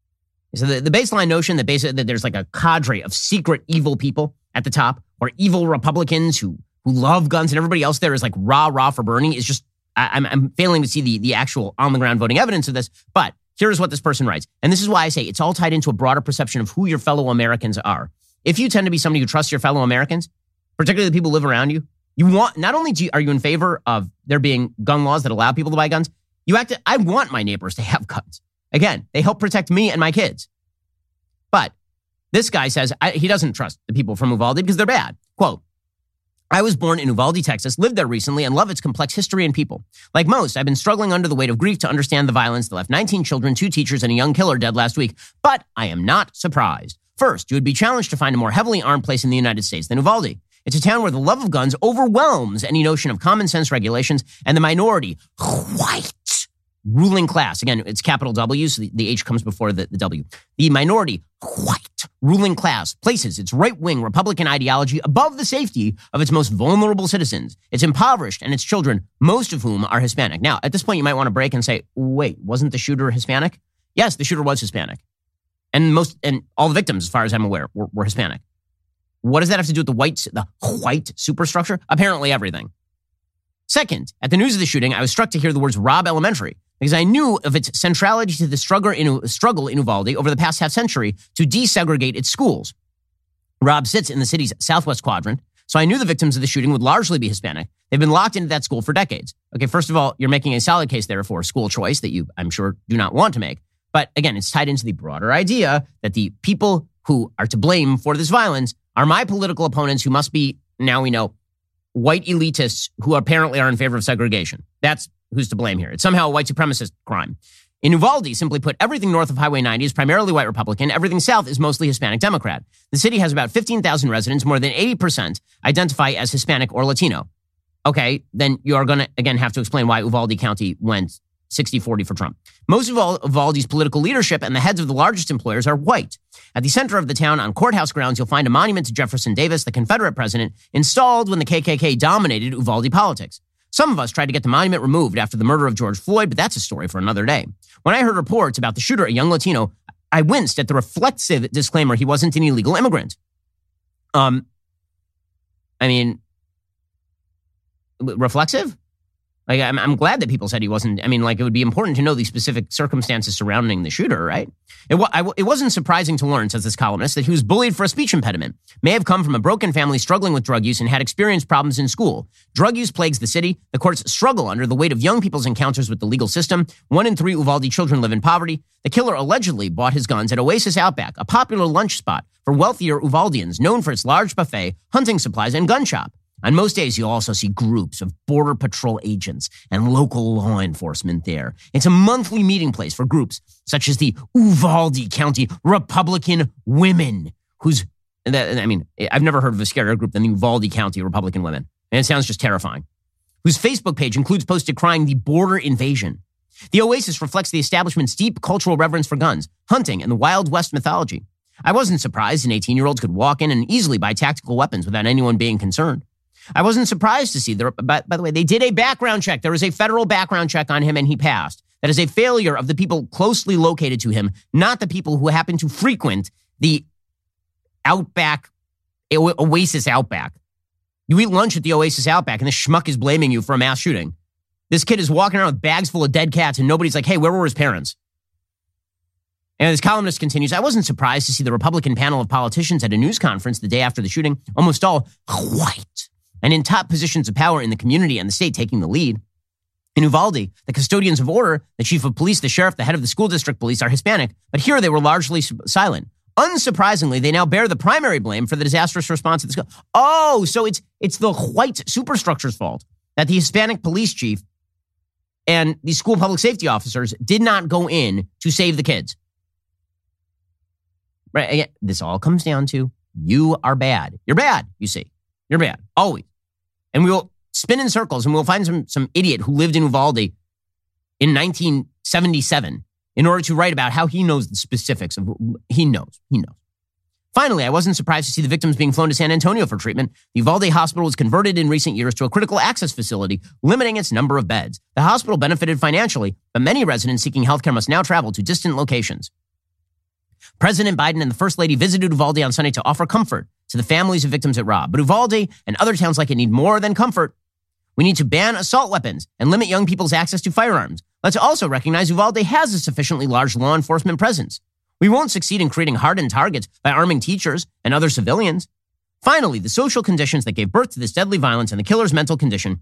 So the, the baseline notion that basically that there's like a cadre of secret evil people at the top, or evil Republicans who who love guns and everybody else there is like rah, rah for Bernie is just, I, I'm, I'm failing to see the, the actual on-the-ground voting evidence of this. But here's what this person writes. And this is why I say it's all tied into a broader perception of who your fellow Americans are. If you tend to be somebody who trusts your fellow Americans, particularly the people who live around you, you want, not only do you, are you in favor of there being gun laws that allow people to buy guns, you act, I want my neighbors to have guns. Again, they help protect me and my kids. But this guy says I, he doesn't trust the people from Uvalde because they're bad. Quote, I was born in Uvalde, Texas, lived there recently, and love its complex history and people. Like most, I've been struggling under the weight of grief to understand the violence that left nineteen children, two teachers, and a young killer dead last week. But I am not surprised. First, you would be challenged to find a more heavily armed place in the United States than Uvalde. It's a town where the love of guns overwhelms any notion of common sense regulations, and the minority, white, ruling class, again, it's capital W, so the, the H comes before the, the W. The minority, white, ruling class places its right-wing Republican ideology above the safety of its most vulnerable citizens. It's impoverished, and its children, most of whom are Hispanic. Now, at this point, you might want to break and say, wait, wasn't the shooter Hispanic? Yes, the shooter was Hispanic. And most, and all the victims, as far as I'm aware, were, were Hispanic. What does that have to do with the white, the white superstructure? Apparently everything. Second, at the news of the shooting, I was struck to hear the words Robb Elementary, because I knew of its centrality to the struggle in, struggle in Uvalde over the past half century to desegregate its schools. Robb sits in the city's southwest quadrant, so I knew the victims of the shooting would largely be Hispanic. They've been locked into that school for decades. Okay, first of all, you're making a solid case there for school choice that you, I'm sure, do not want to make. But again, it's tied into the broader idea that the people who are to blame for this violence are my political opponents who must be, now we know, white elitists who apparently are in favor of segregation. That's who's to blame here. It's somehow a white supremacist crime. In Uvalde, simply put, everything north of Highway ninety is primarily white Republican. Everything south is mostly Hispanic Democrat. The city has about fifteen thousand residents. More than eighty percent identify as Hispanic or Latino. Okay, then you are going to, again, have to explain why Uvalde County went sixty forty for Trump. Most of all, Uvalde's political leadership and the heads of the largest employers are white. At the center of the town, on courthouse grounds, you'll find a monument to Jefferson Davis, the Confederate president, installed when the K K K dominated Uvalde politics. Some of us tried to get the monument removed after the murder of George Floyd, but that's a story for another day. When I heard reports about the shooter, a young Latino, I winced at the reflexive disclaimer he wasn't an illegal immigrant. Um, I mean, reflexive? Like, I'm, I'm glad that people said he wasn't. I mean, like, it would be important to know the specific circumstances surrounding the shooter, right? It, I, it wasn't surprising to learn, says this columnist, that he was bullied for a speech impediment, may have come from a broken family struggling with drug use and had experienced problems in school. Drug use plagues the city. The courts struggle under the weight of young people's encounters with the legal system. One in three Uvalde children live in poverty. The killer allegedly bought his guns at Oasis Outback, a popular lunch spot for wealthier Uvaldians known for its large buffet, hunting supplies, and gun shop. On most days, you'll also see groups of Border Patrol agents and local law enforcement there. It's a monthly meeting place for groups such as the Uvalde County Republican Women, whose and that, I mean, I've never heard of a scarier group than the Uvalde County Republican Women. And it sounds just terrifying. Whose Facebook page includes posts decrying the border invasion. The Oasis reflects the establishment's deep cultural reverence for guns, hunting, and the Wild West mythology. I wasn't surprised an eighteen-year-old could walk in and easily buy tactical weapons without anyone being concerned. I wasn't surprised to see, the, by, by the way, they did a background check. There was a federal background check on him and he passed. That is a failure of the people closely located to him, not the people who happen to frequent the Outback, Oasis Outback. You eat lunch at the Oasis Outback and this schmuck is blaming you for a mass shooting. This kid is walking around with bags full of dead cats and nobody's like, hey, where were his parents? And this columnist continues, I wasn't surprised to see the Republican panel of politicians at a news conference the day after the shooting, almost all white and in top positions of power in the community and the state taking the lead. In Uvalde, the custodians of order, the chief of police, the sheriff, the head of the school district police are Hispanic, but here they were largely silent. Unsurprisingly, they now bear the primary blame for the disastrous response at the school. Oh, so it's it's the white superstructure's fault that the Hispanic police chief and the school public safety officers did not go in to save the kids. Right? Again, this all comes down to you are bad. You're bad, you see. You're bad, always. And we will spin in circles and we'll find some, some idiot who lived in Uvalde in nineteen seventy-seven in order to write about how he knows the specifics of, he knows, he knows. Finally, I wasn't surprised to see the victims being flown to San Antonio for treatment. The Uvalde Hospital was converted in recent years to a critical access facility, limiting its number of beds. The hospital benefited financially, but many residents seeking healthcare must now travel to distant locations. President Biden and the First Lady visited Uvalde on Sunday to offer comfort to the families of victims at Robb. But Uvalde and other towns like it need more than comfort. We need to ban assault weapons and limit young people's access to firearms. Let's also recognize Uvalde has a sufficiently large law enforcement presence. We won't succeed in creating hardened targets by arming teachers and other civilians. Finally, the social conditions that gave birth to this deadly violence and the killer's mental condition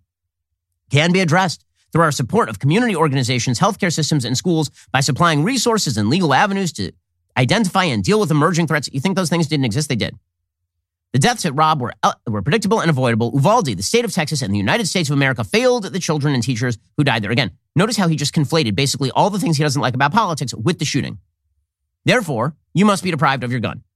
can be addressed through our support of community organizations, healthcare systems, and schools by supplying resources and legal avenues to identify and deal with emerging threats. You think those things didn't exist? They did. The deaths at Robb were, uh, were predictable and avoidable. Uvalde, the state of Texas, and the United States of America failed the children and teachers who died there. Again, notice how he just conflated basically all the things he doesn't like about politics with the shooting. Therefore, you must be deprived of your gun.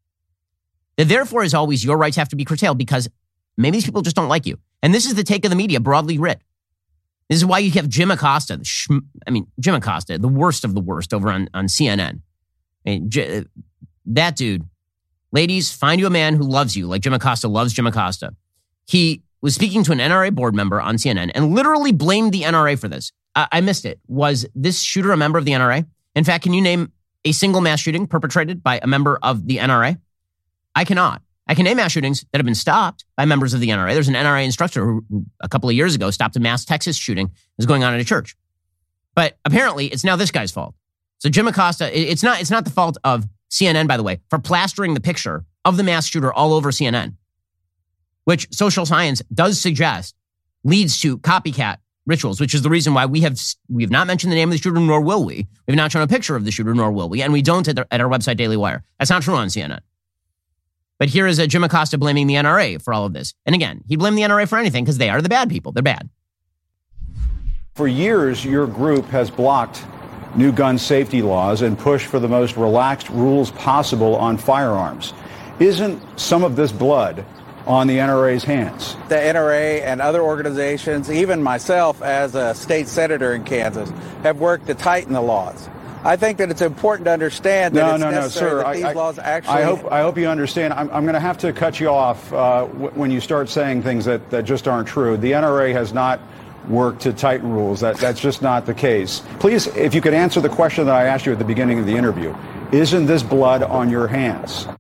The therefore is always your rights have to be curtailed because maybe these people just don't like you. And this is the take of the media broadly writ. This is why you have Jim Acosta, the sh- I mean, Jim Acosta, the worst of the worst over on, on C N N. I mean, J- that dude. Ladies, find you a man who loves you like Jim Acosta loves Jim Acosta. He was speaking to an N R A board member on C N N and literally blamed the N R A for this. I, I missed it. Was this shooter a member of the N R A? In fact, can you name a single mass shooting perpetrated by a member of the N R A? I cannot. I can name mass shootings that have been stopped by members of the N R A. There's an N R A instructor who, who a couple of years ago stopped a mass Texas shooting that was going on at a church. But apparently, it's now this guy's fault. So Jim Acosta, it, it's not, it's not the fault of C N N, by the way, for plastering the picture of the mass shooter all over C N N, which social science does suggest leads to copycat rituals, which is the reason why we have we have not mentioned the name of the shooter, nor will we. We have not shown a picture of the shooter, nor will we. And we don't at, the, at our website, Daily Wire. That's not true on C N N. But here is a Jim Acosta blaming the N R A for all of this. And again, he blamed the N R A for anything because they are the bad people. They're bad. For years, your group has blocked new gun safety laws and pushed for the most relaxed rules possible on firearms. Isn't some of this blood on the N R A's hands? The N R A and other organizations, even myself as a state senator in Kansas, have worked to tighten the laws. I think that it's important to understand that no, it's no, necessary no, sir. that these I, laws actually... I hope, I hope you understand. I'm, I'm going to have to cut you off uh, w- when you start saying things that, that just aren't true. The N R A has not worked to tighten rules. That, that's just not the case. Please, if you could answer the question that I asked you at the beginning of the interview. Isn't this blood on your hands?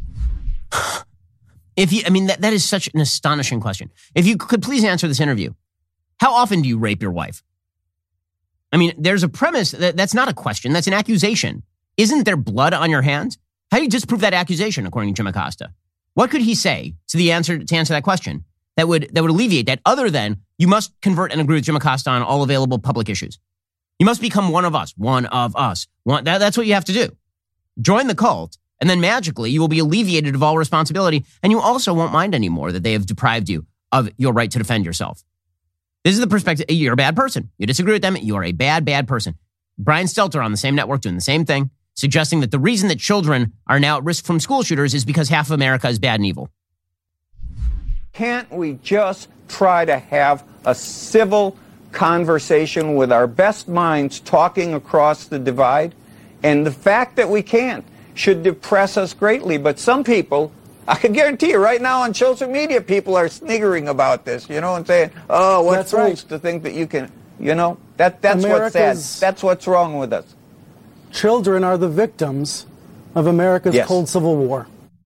If you, I mean, that, that is such an astonishing question. If you could please answer this interview. How often do you rape your wife? I mean, there's a premise that that's not a question. That's an accusation. Isn't there blood on your hands? How do you disprove that accusation, according to Jim Acosta? What could he say to the answer to answer that question that would that would alleviate that, other than you must convert and agree with Jim Acosta on all available public issues? You must become one of us. One of us. One, that, that's what you have to do. Join the cult, and then magically you will be alleviated of all responsibility, and you also won't mind anymore that they have deprived you of your right to defend yourself. This is the perspective. You're a bad person. You disagree with them. You are a bad, bad person. Brian Stelter on the same network doing the same thing. suggesting that the reason that children are now at risk from school shooters is because half of America is bad and evil. Can't we just try to have a civil conversation with our best minds talking across the divide? And the fact that we can't should depress us greatly. But some people, I can guarantee you right now on social media, people are sniggering about this, you know, and saying, oh, what That's fools right. to think that you can, you know, that that's what's sad. That's what's wrong with us. Children are the victims of America's Yes. cold civil war.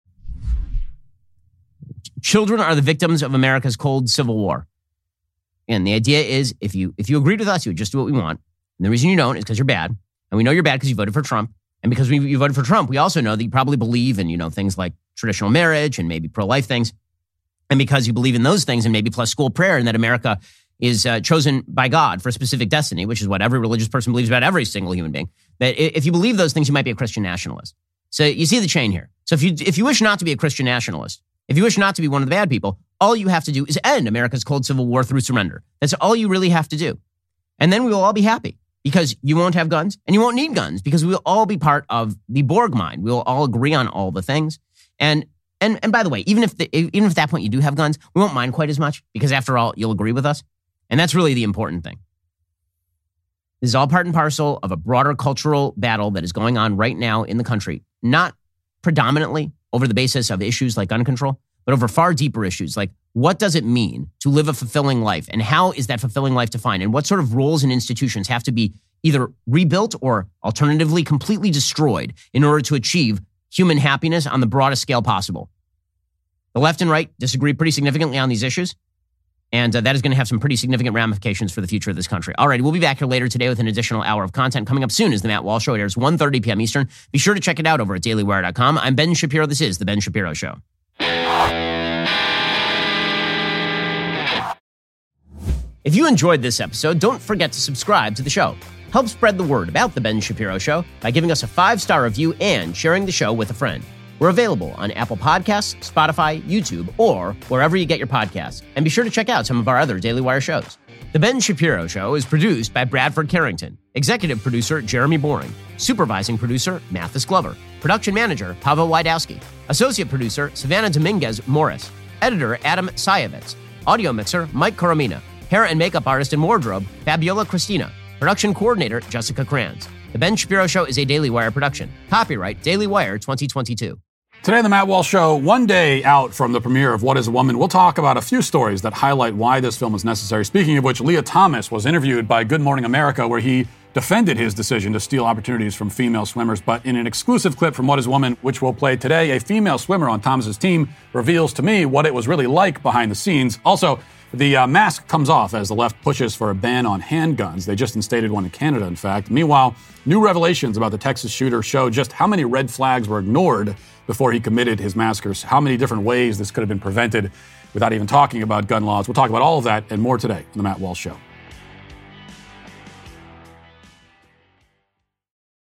Children are the victims of America's cold civil war. And the idea is if you if you agreed with us, you would just do what we want. And the reason you don't is because you're bad. And we know you're bad because you voted for Trump. And because we, you voted for Trump, we also know that you probably believe in, you know, things like traditional marriage and maybe pro-life things. And because you believe in those things and maybe plus school prayer and that America is uh, chosen by God for a specific destiny, which is what every religious person believes about every single human being, that if you believe those things, you might be a Christian nationalist. So you see the chain here. So if you if you wish not to be a Christian nationalist, if you wish not to be one of the bad people, all you have to do is end America's cold civil war through surrender. That's all you really have to do. And then we will all be happy because you won't have guns and you won't need guns because we will all be part of the Borg mind. We will all agree on all the things. And and and by the way, even if the, even if at that point you do have guns, we won't mind quite as much because after all, you'll agree with us. And that's really the important thing. This is all part and parcel of a broader cultural battle that is going on right now in the country, not predominantly over the basis of issues like gun control, but over far deeper issues like what does it mean to live a fulfilling life and how is that fulfilling life defined and what sort of roles and institutions have to be either rebuilt or alternatively completely destroyed in order to achieve human happiness on the broadest scale possible. The left and right disagree pretty significantly on these issues. And uh, that is going to have some pretty significant ramifications for the future of this country. All right, we'll be back here later today with an additional hour of content. Coming up soon is The Matt Walsh Show. It airs one thirty p.m. Eastern. Be sure to check it out over at daily wire dot com. I'm Ben Shapiro. This is The Ben Shapiro Show. If you enjoyed this episode, don't forget to subscribe to the show. Help spread the word about The Ben Shapiro Show by giving us a five-star review and sharing the show with a friend. We're available on Apple Podcasts, Spotify, YouTube, or wherever you get your podcasts. And be sure to check out some of our other Daily Wire shows. The Ben Shapiro Show is produced by Bradford Carrington, executive producer Jeremy Boring, supervising producer Mathis Glover, production manager Pavel Wydowski, associate producer Savannah Dominguez Morris, editor Adam Sayevitz, audio mixer Mike Coromina, hair and makeup artist and wardrobe Fabiola Cristina, production coordinator Jessica Kranz. The Ben Shapiro Show is a Daily Wire production. Copyright Daily Wire twenty twenty-two. Today on The Matt Walsh Show, one day out from the premiere of What is a Woman, we'll talk about a few stories that highlight why this film is necessary. Speaking of which, Leah Thomas was interviewed by Good Morning America where he defended his decision to steal opportunities from female swimmers. But in an exclusive clip from What is a Woman, which we'll play today, a female swimmer on Thomas's team reveals to me what it was really like behind the scenes. Also, the uh, mask comes off as the left pushes for a ban on handguns. They just instated one in Canada, in fact. Meanwhile, new revelations about the Texas shooter show just how many red flags were ignored before he committed his massacres, how many different ways this could have been prevented without even talking about gun laws. We'll talk about all of that and more today on The Matt Walsh Show.